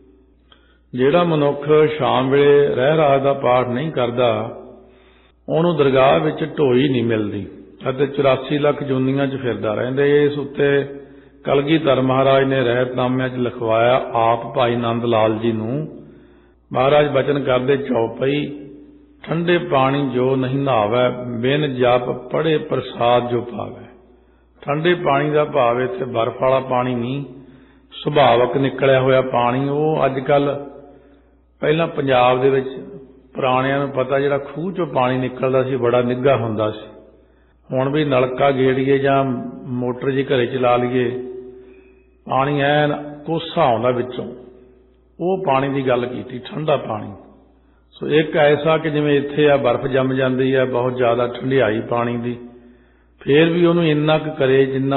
ਜਿਹੜਾ ਮਨੁੱਖ ਸ਼ਾਮ ਵੇਲੇ ਰਹਿ ਰਾਸ ਦਾ ਪਾਠ ਨਹੀਂ ਕਰਦਾ ਉਹਨੂੰ ਦਰਗਾਹ ਵਿੱਚ ਢੋਈ ਨਹੀਂ ਮਿਲਦੀ ਅਤੇ ਚੁਰਾਸੀ ਲੱਖ ਜੂਨੀਆਂ 'ਚ ਫਿਰਦਾ ਰਹਿੰਦਾ। ਇਸ ਉੱਤੇ ਕਲਗੀਧਰ ਮਹਾਰਾਜ ਨੇ ਰਹਿਤਨਾਮਿਆਂ 'ਚ ਲਿਖਵਾਇਆ ਆਪ ਭਾਈ ਨੰਦ ਲਾਲ ਜੀ ਨੂੰ। ਮਹਾਰਾਜ ਬਚਨ ਕਰਦੇ ਚੌਪਈ ਠੰਡੇ ਪਾਣੀ ਜੋ ਨਹੀਂ ਨਹਾਵੈ ਬਿਨ ਜਪ ਪੜ੍ਹੇ ਪ੍ਰਸਾਦ ਜੋ ਪਾਵੈ। ਠੰਡੇ ਪਾਣੀ ਦਾ ਭਾਵ ਇੱਥੇ ਬਰਫ ਵਾਲਾ ਪਾਣੀ ਨਹੀਂ, ਸੁਭਾਵਕ ਨਿਕਲਿਆ ਹੋਇਆ ਪਾਣੀ। ਉਹ ਅੱਜ ਕੱਲ੍ਹ ਪਹਿਲਾਂ ਪੰਜਾਬ ਦੇ ਵਿੱਚ ਪੁਰਾਣਿਆਂ ਨੂੰ ਪਤਾ ਜਿਹੜਾ ਖੂਹ 'ਚੋਂ ਪਾਣੀ ਨਿਕਲਦਾ ਸੀ ਬੜਾ ਨਿੱਘਾ ਹੁੰਦਾ ਸੀ। ਹੁਣ ਵੀ ਨਲਕਾ ਗੇੜੀਏ ਜਾਂ ਮੋਟਰ ਜੀ ਘਰੇ ਚਲਾ ਲਈਏ ਪਾਣੀ ਐਨ ਕੋਸਾ ਆਉਂਦਾ ਵਿੱਚੋਂ। ਉਹ ਪਾਣੀ ਦੀ ਗੱਲ ਕੀਤੀ, ਠੰਡਾ ਪਾਣੀ। ਸੋ ਇੱਕ ਐਸਾ ਕਿ ਜਿਵੇਂ ਇੱਥੇ ਆ ਬਰਫ਼ ਜੰਮ ਜਾਂਦੀ ਹੈ ਬਹੁਤ ਜ਼ਿਆਦਾ ਠੰਡਿਆਈ ਪਾਣੀ ਦੀ, ਫੇਰ ਵੀ ਉਹਨੂੰ ਇੰਨਾ ਕੁ ਕਰੇ ਜਿੰਨਾ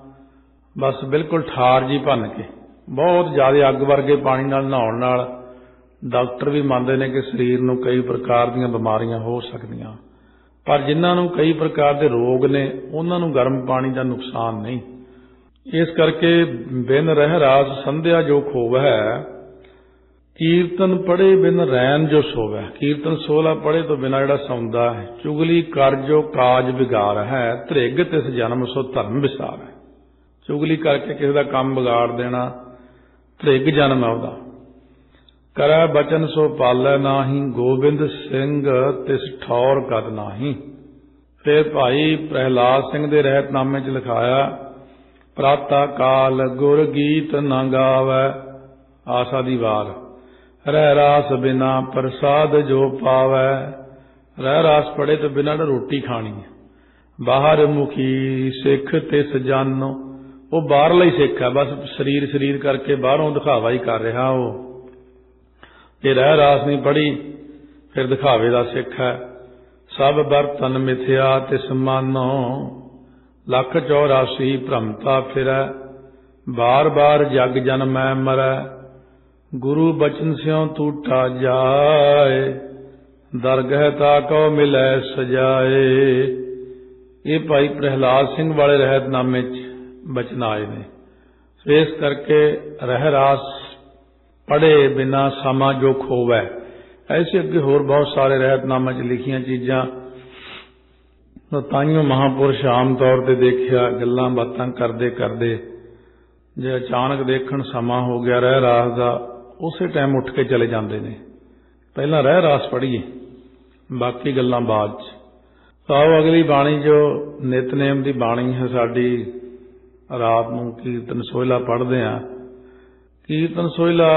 ਬਸ ਬਿਲਕੁਲ ਠਾਰ ਜੀ ਭੰਨ ਕੇ। ਬਹੁਤ ਜ਼ਿਆਦਾ ਅੱਗ ਵਰਗੇ ਪਾਣੀ ਨਾਲ ਨਹਾਉਣ ਨਾਲ ਡਾਕਟਰ ਵੀ ਮੰਨਦੇ ਨੇ ਕਿ ਸਰੀਰ ਨੂੰ ਕਈ ਪ੍ਰਕਾਰ ਦੀਆਂ ਬਿਮਾਰੀਆਂ ਹੋ ਸਕਦੀਆਂ, ਪਰ ਜਿਨ੍ਹਾਂ ਨੂੰ ਕਈ ਪ੍ਰਕਾਰ ਦੇ ਰੋਗ ਨੇ ਉਹਨਾਂ ਨੂੰ ਗਰਮ ਪਾਣੀ ਦਾ ਨੁਕਸਾਨ ਨਹੀਂ। ਇਸ ਕਰਕੇ ਬਿਨ ਰਹਿ ਰਾਸ ਸੰਧਿਆ ਜੋ ਖੋਵੈ ਕੀਰਤਨ ਪੜ੍ਹੇ ਬਿਨ ਰੈਨ ਜੋ ਸੋਵੈ। ਕੀਰਤਨ ਸੋਹਲਾ ਪੜ੍ਹੇ ਤੋਂ ਬਿਨਾਂ ਜਿਹੜਾ ਸੌਂਦਾ ਹੈ। ਚੁਗਲੀ ਕਰ ਜੋ ਕਾਜ ਵਿਗਾੜ ਹੈ ਧ੍ਰਿਗ ਤਿਸ ਜਨਮ ਸੋ ਧਰਮ ਵਿਸਾਰ ਹੈ। ਚੁਗਲੀ ਕਰਕੇ ਕਿਸੇ ਦਾ ਕੰਮ ਵਿਗਾੜ ਦੇਣਾ ਧ੍ਰਿਗ ਜਨਮ ਹੈ ਉਹਦਾ। ਕਰੈ ਬਚਨ ਸੋ ਪਾਲੈ ਨਾਹੀ ਗੋਬਿੰਦ ਸਿੰਘ ਤਿਸ ਠੌਰ ਕਦ ਨਾਹੀ। ਫਿਰ ਭਾਈ ਪ੍ਰਹਿਲਾਦ ਸਿੰਘ ਦੇ ਰਹਿਤਨਾਮੇ 'ਚ ਲਿਖਾਇਆ ਪ੍ਰਾਤਾ ਕਾਲ ਗੁਰ ਗੀਤ ਨਾ ਗਾਵੈ ਆਸਾ ਦੀ ਵਾਰ ਰਹਿ ਰਾਸ ਬਿਨਾ ਪ੍ਰਸਾਦ ਜੋ ਪਾਵੈ। ਰਹਿ ਰਾਸ ਪੜੇ ਤੋਂ ਬਿਨਾਂ ਰੋਟੀ ਖਾਣੀ ਹੈ। ਬਾਹਰ ਮੁਖੀ ਸਿੱਖ ਤਿਸ ਜਾਨੋ। ਉਹ ਬਾਹਰਲਾ ਹੀ ਸਿੱਖ ਹੈ, ਬਸ ਸਰੀਰ ਸਰੀਰ ਕਰਕੇ ਬਾਹਰੋਂ ਦਿਖਾਵਾ ਹੀ ਕਰ ਰਿਹਾ। ਉਹ ਜੇ ਰਹਿ ਰਾਸ ਨਹੀਂ ਪੜ੍ਹੀ ਫਿਰ ਦਿਖਾਵੇ ਦਾ ਸਿੱਖ ਹੈ। ਸਭ ਬਰਤਨ ਮਿਥਿਆ ਤਿਸ ਮਾਨੋ ਲੱਖ ਚੌਰਾਸੀ ਭ੍ਰਮਤਾ ਫਿਰੈ। ਬਾਰ ਬਾਰ ਜਗ ਜਨਮੈ ਮਰੈ ਗੁਰੂ ਬਚਨ ਸਿਉ ਟੂਟਾ ਜਾਏ। ਦਰਗਹਿ ਤਾ ਕਉ ਮਿਲੈ ਸਜਾਏ। ਇਹ ਭਾਈ ਪ੍ਰਹਿਲਾਦ ਸਿੰਘ ਵਾਲੇ ਰਹਿਤਨਾਮੇ 'ਚ ਬਚਨ ਆਏ ਨੇ। ਇਸ ਕਰਕੇ ਰਹਿ ਰਾਸ ਪੜ੍ਹੇ ਬਿਨਾ ਸਮਾਂ ਜੋ ਖੋਵੈ। ਐਸੇ ਅੱਗੇ ਹੋਰ ਬਹੁਤ ਸਾਰੇ ਰਹਿਤਨਾਮੇ 'ਚ ਲਿਖੀਆਂ ਚੀਜ਼ਾਂ ਤਾਈਓ ਮਹਾਂਪੁਰਸ਼ ਆਮ ਤੌਰ ਤੇ ਦੇਖਿਆ ਗੱਲਾਂ ਬਾਤਾਂ ਕਰਦੇ ਕਰਦੇ ਜੇ ਅਚਾਨਕ ਦੇਖਣ ਸਮਾਂ ਹੋ ਗਿਆ ਰਹਿ ਰਾਸ ਦਾ ਉਸੇ ਟਾਈਮ ਉੱਠ ਕੇ ਚਲੇ ਜਾਂਦੇ ਨੇ। ਪਹਿਲਾਂ ਰਹਿ ਰਾਸ ਪੜ੍ਹੀਏ ਬਾਕੀ ਗੱਲਾਂ ਬਾਅਦ 'ਚ। ਤਾਂ ਅਗਲੀ ਬਾਣੀ ਜੋ ਨਿਤਨੇਮ ਦੀ ਬਾਣੀ ਹੈ ਸਾਡੀ, ਰਾਤ ਨੂੰ ਕੀਰਤਨ ਸੋਹਿਲਾ ਪੜ੍ਹਦੇ ਹਾਂ। ਕੀਰਤਨ ਸੋਹਿਲਾ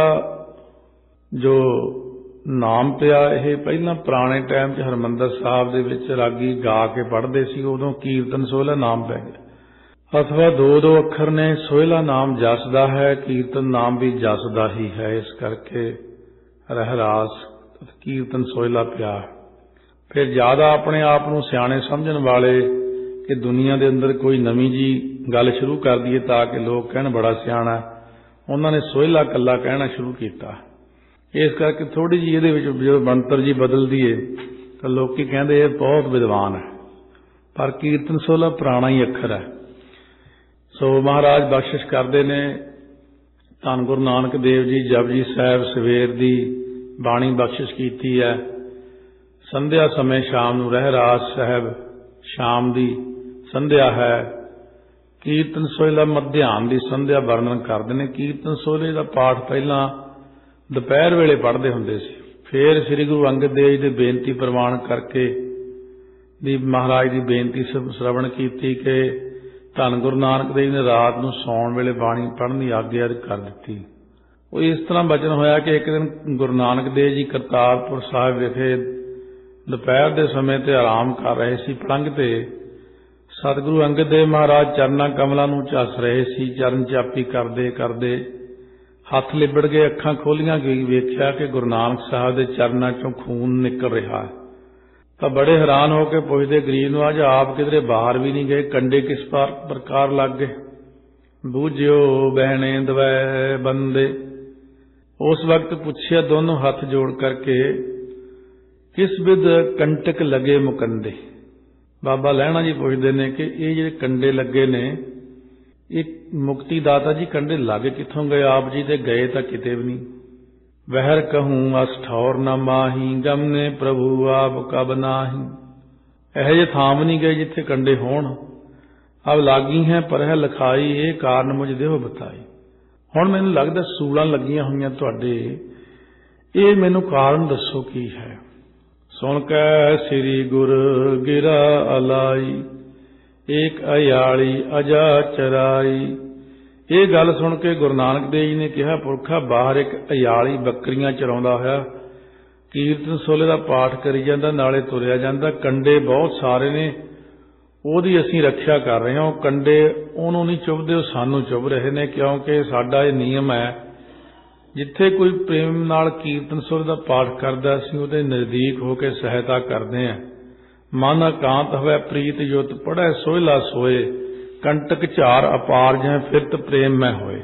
ਜੋ ਨਾਮ ਪਿਆ ਇਹ ਪਹਿਲਾਂ ਪੁਰਾਣੇ ਟਾਈਮ 'ਚ ਹਰਿਮੰਦਰ ਸਾਹਿਬ ਦੇ ਵਿੱਚ ਰਾਗੀ ਗਾ ਕੇ ਪੜ੍ਹਦੇ ਸੀ, ਉਦੋਂ ਕੀਰਤਨ ਸੋਹਿਲਾ ਨਾਮ ਪੈ ਗਿਆ। ਅਥਵਾ ਦੋ ਦੋ ਅੱਖਰ ਨੇ, ਸੋਹਿਲਾ ਨਾਮ ਜਸਦਾ ਹੈ, ਕੀਰਤਨ ਨਾਮ ਵੀ ਜਸਦਾ ਹੀ ਹੈ। ਇਸ ਕਰਕੇ ਰਹਿ ਰਾਸ ਕੀਰਤਨ ਸੋਹਿਲਾ ਪਿਆ। ਫਿਰ ਜ਼ਿਆਦਾ ਆਪਣੇ ਆਪ ਨੂੰ ਸਿਆਣੇ ਸਮਝਣ ਵਾਲੇ ਕਿ ਦੁਨੀਆ ਦੇ ਅੰਦਰ ਕੋਈ ਨਵੀਂ ਜੀ ਗੱਲ ਸ਼ੁਰੂ ਕਰ ਦਈਏ ਤਾਂ ਕਿ ਲੋਕ ਕਹਿਣ ਬੜਾ ਸਿਆਣਾ, ਉਹਨਾਂ ਨੇ ਸੋਹਿਲਾ ਇਕੱਲਾ ਕਹਿਣਾ ਸ਼ੁਰੂ ਕੀਤਾ। ਇਸ ਕਰਕੇ ਥੋੜ੍ਹੀ ਜਿਹੀ ਇਹਦੇ ਵਿੱਚ ਜਦੋਂ ਬਣਤਰ ਜੀ ਬਦਲ ਦਈਏ ਤਾਂ ਲੋਕ ਕਹਿੰਦੇ ਇਹ ਬਹੁਤ ਵਿਦਵਾਨ ਹੈ, ਪਰ ਕੀਰਤਨ ਸੋਹਿਲਾ ਪੁਰਾਣਾ ਹੀ ਅੱਖਰ ਹੈ। ਸੋ ਮਹਾਰਾਜ ਬਖਸ਼ਿਸ਼ ਕਰਦੇ ਨੇ। ਧੰਨ ਗੁਰੂ ਨਾਨਕ ਦੇਵ ਜੀ ਜਪਜੀ ਸਾਹਿਬ ਸਵੇਰ ਦੀ ਬਾਣੀ ਬਖਸ਼ਿਸ਼ ਕੀਤੀ ਹੈ। ਸੰਧਿਆ ਸਮੇਂ ਸ਼ਾਮ ਨੂੰ ਰਹਿ ਰਾਸ ਸਾਹਿਬ ਸ਼ਾਮ ਦੀ ਸੰਧਿਆ ਹੈ। ਕੀਰਤਨ ਸੋਹਿਲਾ ਮਧਿਆਨ ਦੀ ਸੰਧਿਆ ਵਰਣਨ ਕਰਦੇ ਨੇ। ਕੀਰਤਨ ਸੋਹਿਲੇ ਦਾ ਪਾਠ ਪਹਿਲਾਂ ਦੁਪਹਿਰ ਵੇਲੇ ਪੜ੍ਹਦੇ ਹੁੰਦੇ ਸੀ। ਫਿਰ ਸ੍ਰੀ ਗੁਰੂ ਅੰਗਦ ਦੇਵ ਜੀ ਦੇ ਬੇਨਤੀ ਪ੍ਰਵਾਨ ਕਰਕੇ ਦੀ ਮਹਾਰਾਜ ਦੀ ਬੇਨਤੀ ਸ਼ਰਵਣ ਕੀਤੀ ਕਿ ਧੰਨ ਗੁਰੂ ਨਾਨਕ ਦੇਵ ਨੇ ਰਾਤ ਨੂੰ ਸੌਣ ਵੇਲੇ ਬਾਣੀ ਪੜ੍ਹਨ ਦੀ ਆਗਿਆ ਕਰ ਦਿੱਤੀ। ਉਹ ਇਸ ਤਰ੍ਹਾਂ ਬਚਨ ਹੋਇਆ ਕਿ ਇੱਕ ਦਿਨ ਗੁਰੂ ਨਾਨਕ ਦੇਵ ਜੀ ਕਰਤਾਰਪੁਰ ਸਾਹਿਬ ਵਿਖੇ ਦੁਪਹਿਰ ਦੇ ਸਮੇਂ ਤੇ ਆਰਾਮ ਕਰ ਰਹੇ ਸੀ ਪਲੰਘ ਤੇ। ਸਤਿਗੁਰੂ ਅੰਗਦ ਦੇਵ ਮਹਾਰਾਜ ਚਰਨਾਂ ਕਮਲਾਂ ਨੂੰ ਝੱਸ ਰਹੇ ਸੀ। ਚਰਨ ਚਾਪੀ ਕਰਦੇ ਕਰਦੇ ਹੱਥ ਲਿਬੜ ਗਏ, ਅੱਖਾਂ ਖੋਲੀਆਂ ਗਈ, ਵੇਖਿਆ ਕਿ ਗੁਰੂ ਨਾਨਕ ਸਾਹਿਬ ਦੇ ਚਰਨਾਂ ਚੋਂ ਖੂਨ ਨਿਕਲ ਰਿਹਾ ਹੈ। ਤਾਂ ਬੜੇ ਹੈਰਾਨ ਹੋ ਕੇ ਪੁੱਛਦੇ ਗਰੀਬ ਨੂੰ, ਅੱਜ ਆਪ ਕਿਧਰੇ ਬਾਹਰ ਵੀ ਨਹੀਂ ਗਏ, ਕੰਡੇ ਕਿਸ ਪ੍ਰਕਾਰ ਲੱਗ ਗਏ? ਬੂਝਿਓ ਬਹਿਣੇ ਦਵੈ ਬੰਦੇ। ਉਸ ਵਕਤ ਪੁੱਛਿਆ ਦੋਨੋਂ ਹੱਥ ਜੋੜ ਕਰਕੇ, ਕਿਸ ਵਿਧ ਕੰਟਕ ਲੱਗੇ ਮੁਕੰਦੇ। ਬਾਬਾ ਲਹਿਣਾ ਜੀ ਪੁੱਛਦੇ ਨੇ ਕਿ ਇਹ ਜਿਹੜੇ ਕੰਡੇ ਲੱਗੇ ਨੇ, ਇਹ ਮੁਕਤੀ ਦਾਤਾ ਜੀ ਕੰਡੇ ਲੱਗ ਕਿੱਥੋਂ ਗਏ? ਆਪ ਜੀ ਤੇ ਗਏ ਤਾਂ ਕਿਤੇ ਵੀ ਨਹੀਂ। ਵਹਿਰ ਕਹੂੰ ਅਸ ਠੌਰ ਨਾ ਮਾਹੀ, ਗਮਨੇ ਪ੍ਰਭੂ ਆਪ ਕਬ ਨਾਹੀ। ਇਹੋ ਜਿਹੇ ਥਾਮ ਨਹੀਂ ਗਏ ਜਿੱਥੇ ਕੰਡੇ ਹੋਣ। ਅਬ ਲਾਗੀ ਹੈ ਪਰ ਹੈ ਲਿਖਾਈ, ਇਹ ਕਾਰਨ ਮੁਝ ਦੇਹੋ ਬਤਾਈ। ਹੁਣ ਮੈਨੂੰ ਲੱਗਦਾ ਸੂਲਾਂ ਲੱਗੀਆਂ ਹੋਈਆਂ ਤੁਹਾਡੇ, ਇਹ ਮੈਨੂੰ ਕਾਰਨ ਦੱਸੋ ਕੀ ਹੈ। ਸੁਣ ਕੈ ਸ੍ਰੀ ਗੁਰ ਗਿਰਾ ਅਲਾਈ, ਏਕ ਅਯਾਲੀ ਅਜਾ ਚਰਾਈ। ਇਹ ਗੱਲ ਸੁਣ ਕੇ ਗੁਰੂ ਨਾਨਕ ਦੇਵ ਜੀ ਨੇ ਕਿਹਾ, ਪੁਰਖਾ ਬਾਹਰ ਇੱਕ ਅਯਾਲੀ ਬੱਕਰੀਆਂ ਚਰਾਉਂਦਾ ਹੋਇਆ ਕੀਰਤਨ ਸੋਲੇ ਦਾ ਪਾਠ ਕਰੀ ਜਾਂਦਾ, ਨਾਲੇ ਤੁਰਿਆ ਜਾਂਦਾ। ਕੰਡੇ ਬਹੁਤ ਸਾਰੇ ਨੇ, ਉਹਦੀ ਅਸੀਂ ਰੱਖਿਆ ਕਰ ਰਹੇ ਹਾਂ। ਉਹ ਕੰਡੇ ਉਹਨੂੰ ਨਹੀਂ ਚੁੱਭਦੇ, ਉਹ ਸਾਨੂੰ ਚੁੱਭ ਰਹੇ ਨੇ, ਕਿਉਂਕਿ ਸਾਡਾ ਇਹ ਨਿਯਮ ਹੈ, ਜਿੱਥੇ ਕੋਈ ਪ੍ਰੇਮ ਨਾਲ ਕੀਰਤਨ ਸੋਲੇ ਦਾ ਪਾਠ ਕਰਦਾ, ਅਸੀਂ ਉਹਦੇ ਨਜ਼ਦੀਕ ਹੋ ਕੇ ਸਹਾਇਤਾ ਕਰਦੇ ਹਾਂ। ਮਨ ਇਕਾਂਤ ਹੋਵੇ ਪ੍ਰੀਤ ਜੁਤ, ਪੜ੍ਹੈ ਸੋਹਿਲਾ ਸੋਏ, ਕੰਟਕ ਝਾਰ ਅਪਾਰ ਜਿਵੇਂ ਫਿਰਤ ਪ੍ਰੇਮ ਮੈਂ ਹੋਏ।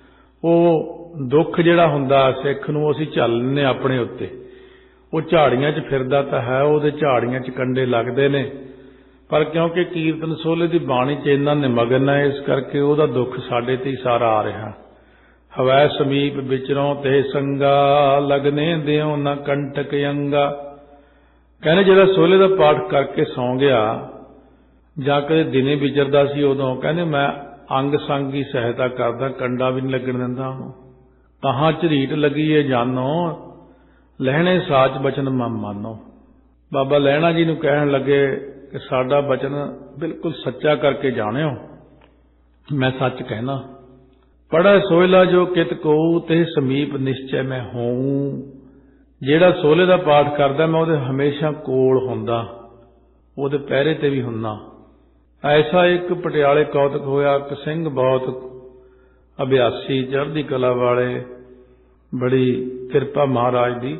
ਉਹ ਦੁੱਖ ਜਿਹੜਾ ਹੁੰਦਾ ਸਿੱਖ ਨੂੰ, ਅਸੀਂ ਝੱਲ ਲੈਂਦੇ ਆਪਣੇ ਉੱਤੇ। ਉਹ ਝਾੜੀਆਂ 'ਚ ਫਿਰਦਾ ਤਾਂ ਹੈ, ਉਹਦੇ ਝਾੜੀਆਂ 'ਚ ਕੰਡੇ ਲੱਗਦੇ ਨੇ, ਪਰ ਕਿਉਂਕਿ ਕੀਰਤਨ ਸੋਲੇ ਦੀ ਬਾਣੀ 'ਚ ਇੰਨਾ ਨਿਮਗਨ ਹੈ, ਇਸ ਕਰਕੇ ਉਹਦਾ ਦੁੱਖ ਸਾਡੇ ਤੇ ਹੀ ਸਾਰਾ ਆ ਰਿਹਾ। ਹਵੈ ਸਮੀਪ ਵਿਚਰੋਂ ਤੇ ਸੰਗਾ, ਲਗਨੇ ਦਿਓ ਨਾ ਕੰਟਕ ਅੰਗਾ। ਕਹਿੰਦੇ ਜਿਹੜਾ ਸੋਲੇ ਦਾ ਪਾਠ ਕਰਕੇ ਸੌਂ ਗਿਆ ਜਾਂ ਕਦੇ ਦਿਨੇ ਵਿਚਰਦਾ ਸੀ, ਉਦੋਂ ਕਹਿੰਦੇ ਮੈਂ ਅੰਗ ਸੰਗ ਹੀ ਸਹਾਇਤਾ ਕਰਦਾ, ਕੰਡਾ ਵੀ ਨਹੀਂ ਲੱਗਣ ਦਿੰਦਾ ਉਹਨੂੰ। ਤਹਾਂ ਝਰੀਟ ਲੱਗੀ ਏ ਜਾਨੋ, ਲਹਿਣੇ ਸਾਚ ਬਚਨ ਮਨ ਮਾਨੋ। ਬਾਬਾ ਲਹਿਣਾ ਜੀ ਨੂੰ ਕਹਿਣ ਲੱਗੇ ਕਿ ਸਾਡਾ ਬਚਨ ਬਿਲਕੁਲ ਸੱਚਾ ਕਰਕੇ ਜਾਣਿਓ, ਮੈਂ ਸੱਚ ਕਹਿਣਾ। ਪੜ੍ਹੈ ਸੋਹਿਲਾ ਜੋ ਕਿਤ ਕਹੂ, ਤੇ ਸਮੀਪ ਨਿਸ਼ਚੈ ਮੈਂ ਹੋਊ। ਜਿਹੜਾ ਸੋਹਲੇ ਦਾ ਪਾਠ ਕਰਦਾ, ਮੈਂ ਉਹਦੇ ਹਮੇਸ਼ਾ ਕੋਲ ਹੁੰਦਾ, ਉਹਦੇ ਪਹਿਰੇ ਤੇ ਵੀ ਹੁੰਨਾ। ਐਸਾ ਇੱਕ ਪਟਿਆਲੇ ਕੌਤਕ ਹੋਇਆ, ਇੱਕ ਸਿੰਘ ਬਹੁਤ ਅਭਿਆਸੀ, ਚੜ੍ਹਦੀ ਕਲਾ ਵਾਲੇ, ਬੜੀ ਕਿਰਪਾ ਮਹਾਰਾਜ ਦੀ।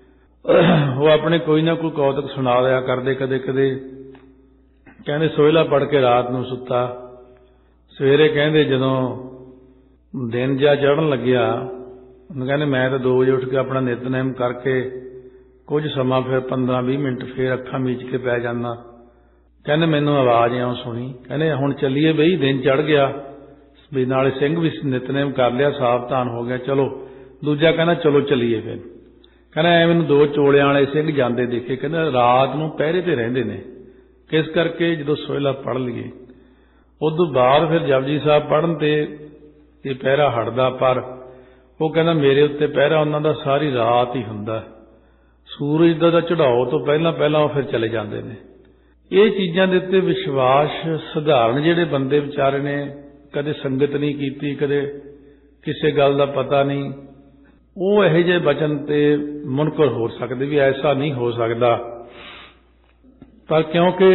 ਉਹ ਆਪਣੇ ਕੋਈ ਨਾ ਕੋਈ ਕੌਤਕ ਸੁਣਾ ਦਿਆ ਕਰਦੇ ਕਦੇ ਕਦੇ। ਕਹਿੰਦੇ ਸੋਹਿਲਾ ਪੜ੍ਹ ਕੇ ਰਾਤ ਨੂੰ ਸੁੱਤਾ, ਸਵੇਰੇ ਕਹਿੰਦੇ ਜਦੋਂ ਦਿਨ ਜਿਹਾ ਚੜ੍ਹਨ ਲੱਗਿਆ, ਉਹਨੂੰ ਕਹਿੰਦੇ ਮੈਂ ਤਾਂ ਦੋ ਵਜੇ ਉੱਠ ਕੇ ਆਪਣਾ ਨਿਤਨੇਮ ਕਰਕੇ ਕੁਝ ਸਮਾਂ ਫਿਰ ਪੰਦਰਾਂ ਵੀਹ ਮਿੰਟ ਫਿਰ ਅੱਖਾਂ ਮੀਚ ਕੇ ਪੈ ਜਾਂਦਾ। ਕਹਿੰਦੇ ਮੈਨੂੰ ਆਵਾਜ਼ ਇਉਂ ਸੁਣੀ, ਕਹਿੰਦੇ ਹੁਣ ਚੱਲੀਏ ਬਈ, ਦਿਨ ਚੜ੍ਹ ਗਿਆ ਵੀ, ਨਾਲੇ ਸਿੰਘ ਵੀ ਨਿਤਨੇਮ ਕਰ ਲਿਆ, ਸਾਵਧਾਨ ਹੋ ਗਿਆ, ਚਲੋ। ਦੂਜਾ ਕਹਿੰਦਾ ਚਲੋ ਚੱਲੀਏ। ਫਿਰ ਕਹਿੰਦਾ ਐ ਮੈਨੂੰ ਦੋ ਚੋਲਿਆਂ ਵਾਲੇ ਸਿੰਘ ਜਾਂਦੇ ਦੇਖੇ, ਕਹਿੰਦਾ ਰਾਤ ਨੂੰ ਪਹਿਰੇ ਤੇ ਰਹਿੰਦੇ ਨੇ, ਕਿਸ ਕਰਕੇ ਜਦੋਂ ਸੋਹਿਲਾ ਪੜ੍ਹ ਲਈਏ। ਉਦੋਂ ਬਾਅਦ ਫਿਰ ਜਪਜੀ ਸਾਹਿਬ ਪੜ੍ਹਨ ਤੇ ਇਹ ਪਹਿਰਾ ਹਟਦਾ, ਪਰ ਉਹ ਕਹਿੰਦਾ ਮੇਰੇ ਉੱਤੇ ਪਹਿਰਾ ਉਹਨਾਂ ਦਾ ਸਾਰੀ ਰਾਤ ਹੀ ਹੁੰਦਾ। ਸੂਰਜ ਦਾ ਤਾਂ ਚੜਾਓ ਤੋਂ ਪਹਿਲਾਂ ਪਹਿਲਾਂ ਉਹ ਫਿਰ ਚਲੇ ਜਾਂਦੇ ਨੇ। ਇਹ ਚੀਜ਼ਾਂ ਦੇ ਉੱਤੇ ਵਿਸ਼ਵਾਸ, ਸਧਾਰਨ ਜਿਹੜੇ ਬੰਦੇ ਵਿਚਾਰੇ ਨੇ, ਕਦੇ ਸੰਗਤ ਨਹੀਂ ਕੀਤੀ, ਕਦੇ ਕਿਸੇ ਗੱਲ ਦਾ ਪਤਾ ਨਹੀਂ, ਉਹ ਇਹੋ ਜਿਹੇ ਬਚਨ ਤੇ ਮੁਨਕਰ ਹੋ ਸਕਦੇ ਵੀ ਐਸਾ ਨਹੀਂ ਹੋ ਸਕਦਾ। ਪਰ ਕਿਉਂਕਿ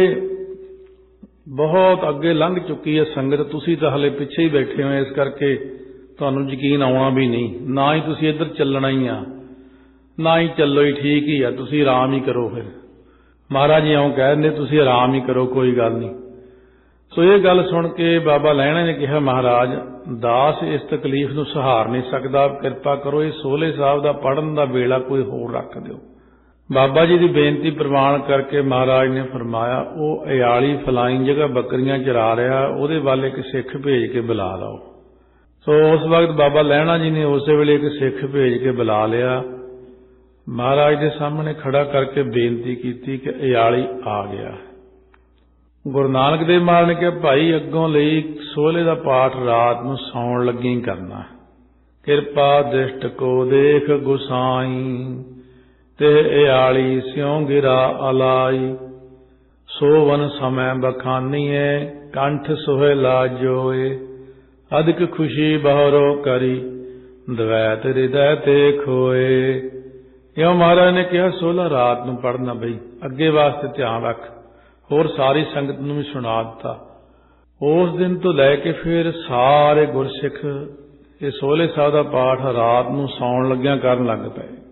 ਬਹੁਤ ਅੱਗੇ ਲੰਘ ਚੁੱਕੀ ਹੈ ਸੰਗਤ, ਤੁਸੀਂ ਤਾਂ ਹਲੇ ਪਿੱਛੇ ਹੀ ਬੈਠੇ ਹੋ, ਇਸ ਕਰਕੇ ਤੁਹਾਨੂੰ ਯਕੀਨ ਆਉਣਾ ਵੀ ਨਹੀਂ। ਨਾ ਹੀ ਤੁਸੀਂ ਇੱਧਰ ਚੱਲਣਾ ਹੀ ਆ, ਨਾ ਹੀ ਚੱਲੋ ਹੀ, ਠੀਕ ਹੀ ਆ, ਤੁਸੀਂ ਆਰਾਮ ਹੀ ਕਰੋ। ਫਿਰ ਮਹਾਰਾਜ ਜੀ ਇਉਂ ਕਹਿ ਦਿੰਦੇ, ਤੁਸੀਂ ਆਰਾਮ ਹੀ ਕਰੋ, ਕੋਈ ਗੱਲ ਨਹੀਂ। ਸੋ ਇਹ ਗੱਲ ਸੁਣ ਕੇ ਬਾਬਾ ਲਹਿਣਾ ਨੇ ਕਿਹਾ, ਮਹਾਰਾਜ ਦਾਸ ਇਸ ਤਕਲੀਫ ਨੂੰ ਸਹਾਰ ਨਹੀਂ ਸਕਦਾ, ਕਿਰਪਾ ਕਰੋ ਇਹ ਸੋਹਲੇ ਸਾਹਿਬ ਦਾ ਪੜ੍ਹਨ ਦਾ ਵੇਲਾ ਕੋਈ ਹੋਰ ਰੱਖ ਦਿਓ। ਬਾਬਾ ਜੀ ਦੀ ਬੇਨਤੀ ਪ੍ਰਵਾਨ ਕਰਕੇ ਮਹਾਰਾਜ ਨੇ ਫਰਮਾਇਆ, ਉਹ ਅਯਾਲੀ ਫਲਾਈ ਜਗ੍ਹਾ ਬੱਕਰੀਆਂ ਚਰਾ ਰਿਹਾ, ਉਹਦੇ ਵੱਲ ਇੱਕ ਸਿੱਖ ਭੇਜ ਕੇ ਬੁਲਾ ਲਓ। ਸੋ ਉਸ ਵਕਤ ਬਾਬਾ ਲਹਿਣਾ ਜੀ ਨੇ ਉਸੇ ਵੇਲੇ ਇੱਕ ਸਿੱਖ ਭੇਜ ਕੇ ਬੁਲਾ ਲਿਆ, ਮਹਾਰਾਜ ਦੇ ਸਾਹਮਣੇ ਖੜਾ ਕਰਕੇ ਬੇਨਤੀ ਕੀਤੀ ਕਿ ਅਯਾਲੀ ਆ ਗਿਆ। ਗੁਰੂ ਨਾਨਕ ਦੇਵ ਮਹਾਰਾਜ ਨੇ ਕਿਹਾ, ਭਾਈ ਅੱਗੋਂ ਲਈ ਸੋਹਲੇ ਦਾ ਪਾਠ ਰਾਤ ਨੂੰ ਸੌਣ ਲੱਗੀ ਕਰਨਾ। ਕਿਰਪਾ ਦ੍ਰਿਸ਼ਟ ਕੋ ਦੇਖ ਗੁਸਾਈ, ਤੇ ਅਯਾਲੀ ਸਿਉ ਗਿਰਾ ਅਲਾਈ। ਸੋਵਨ ਸਮੈ ਬਖਾਨੀਏ, ਕੰਠ ਸੁਹੇਲਾ ਜੋਏ। ਅਧਿਕ ਖੁਸ਼ੀ ਬਹਰੋ ਕਰੀ, ਦਵੈਤ ਹਿਰਦੈ ਤੇ ਖੋਏ। ਇਉਂ ਮਹਾਰਾਜ ਨੇ ਕਿਹਾ, ਸੋਹਲਾ ਰਾਤ ਨੂੰ ਪੜ੍ਹਨਾ ਬਈ, ਅੱਗੇ ਵਾਸਤੇ ਧਿਆਨ ਰੱਖ। ਹੋਰ ਸਾਰੀ ਸੰਗਤ ਨੂੰ ਵੀ ਸੁਣਾ ਦਿੱਤਾ। ਉਸ ਦਿਨ ਤੋਂ ਲੈ ਕੇ ਫਿਰ ਸਾਰੇ ਗੁਰਸਿੱਖ ਇਹ ਸੋਹਲੇ ਸਾਹਿਬ ਦਾ ਪਾਠ ਰਾਤ ਨੂੰ ਸੌਣ ਲੱਗਿਆਂ ਕਰਨ ਲੱਗ ਪਏ।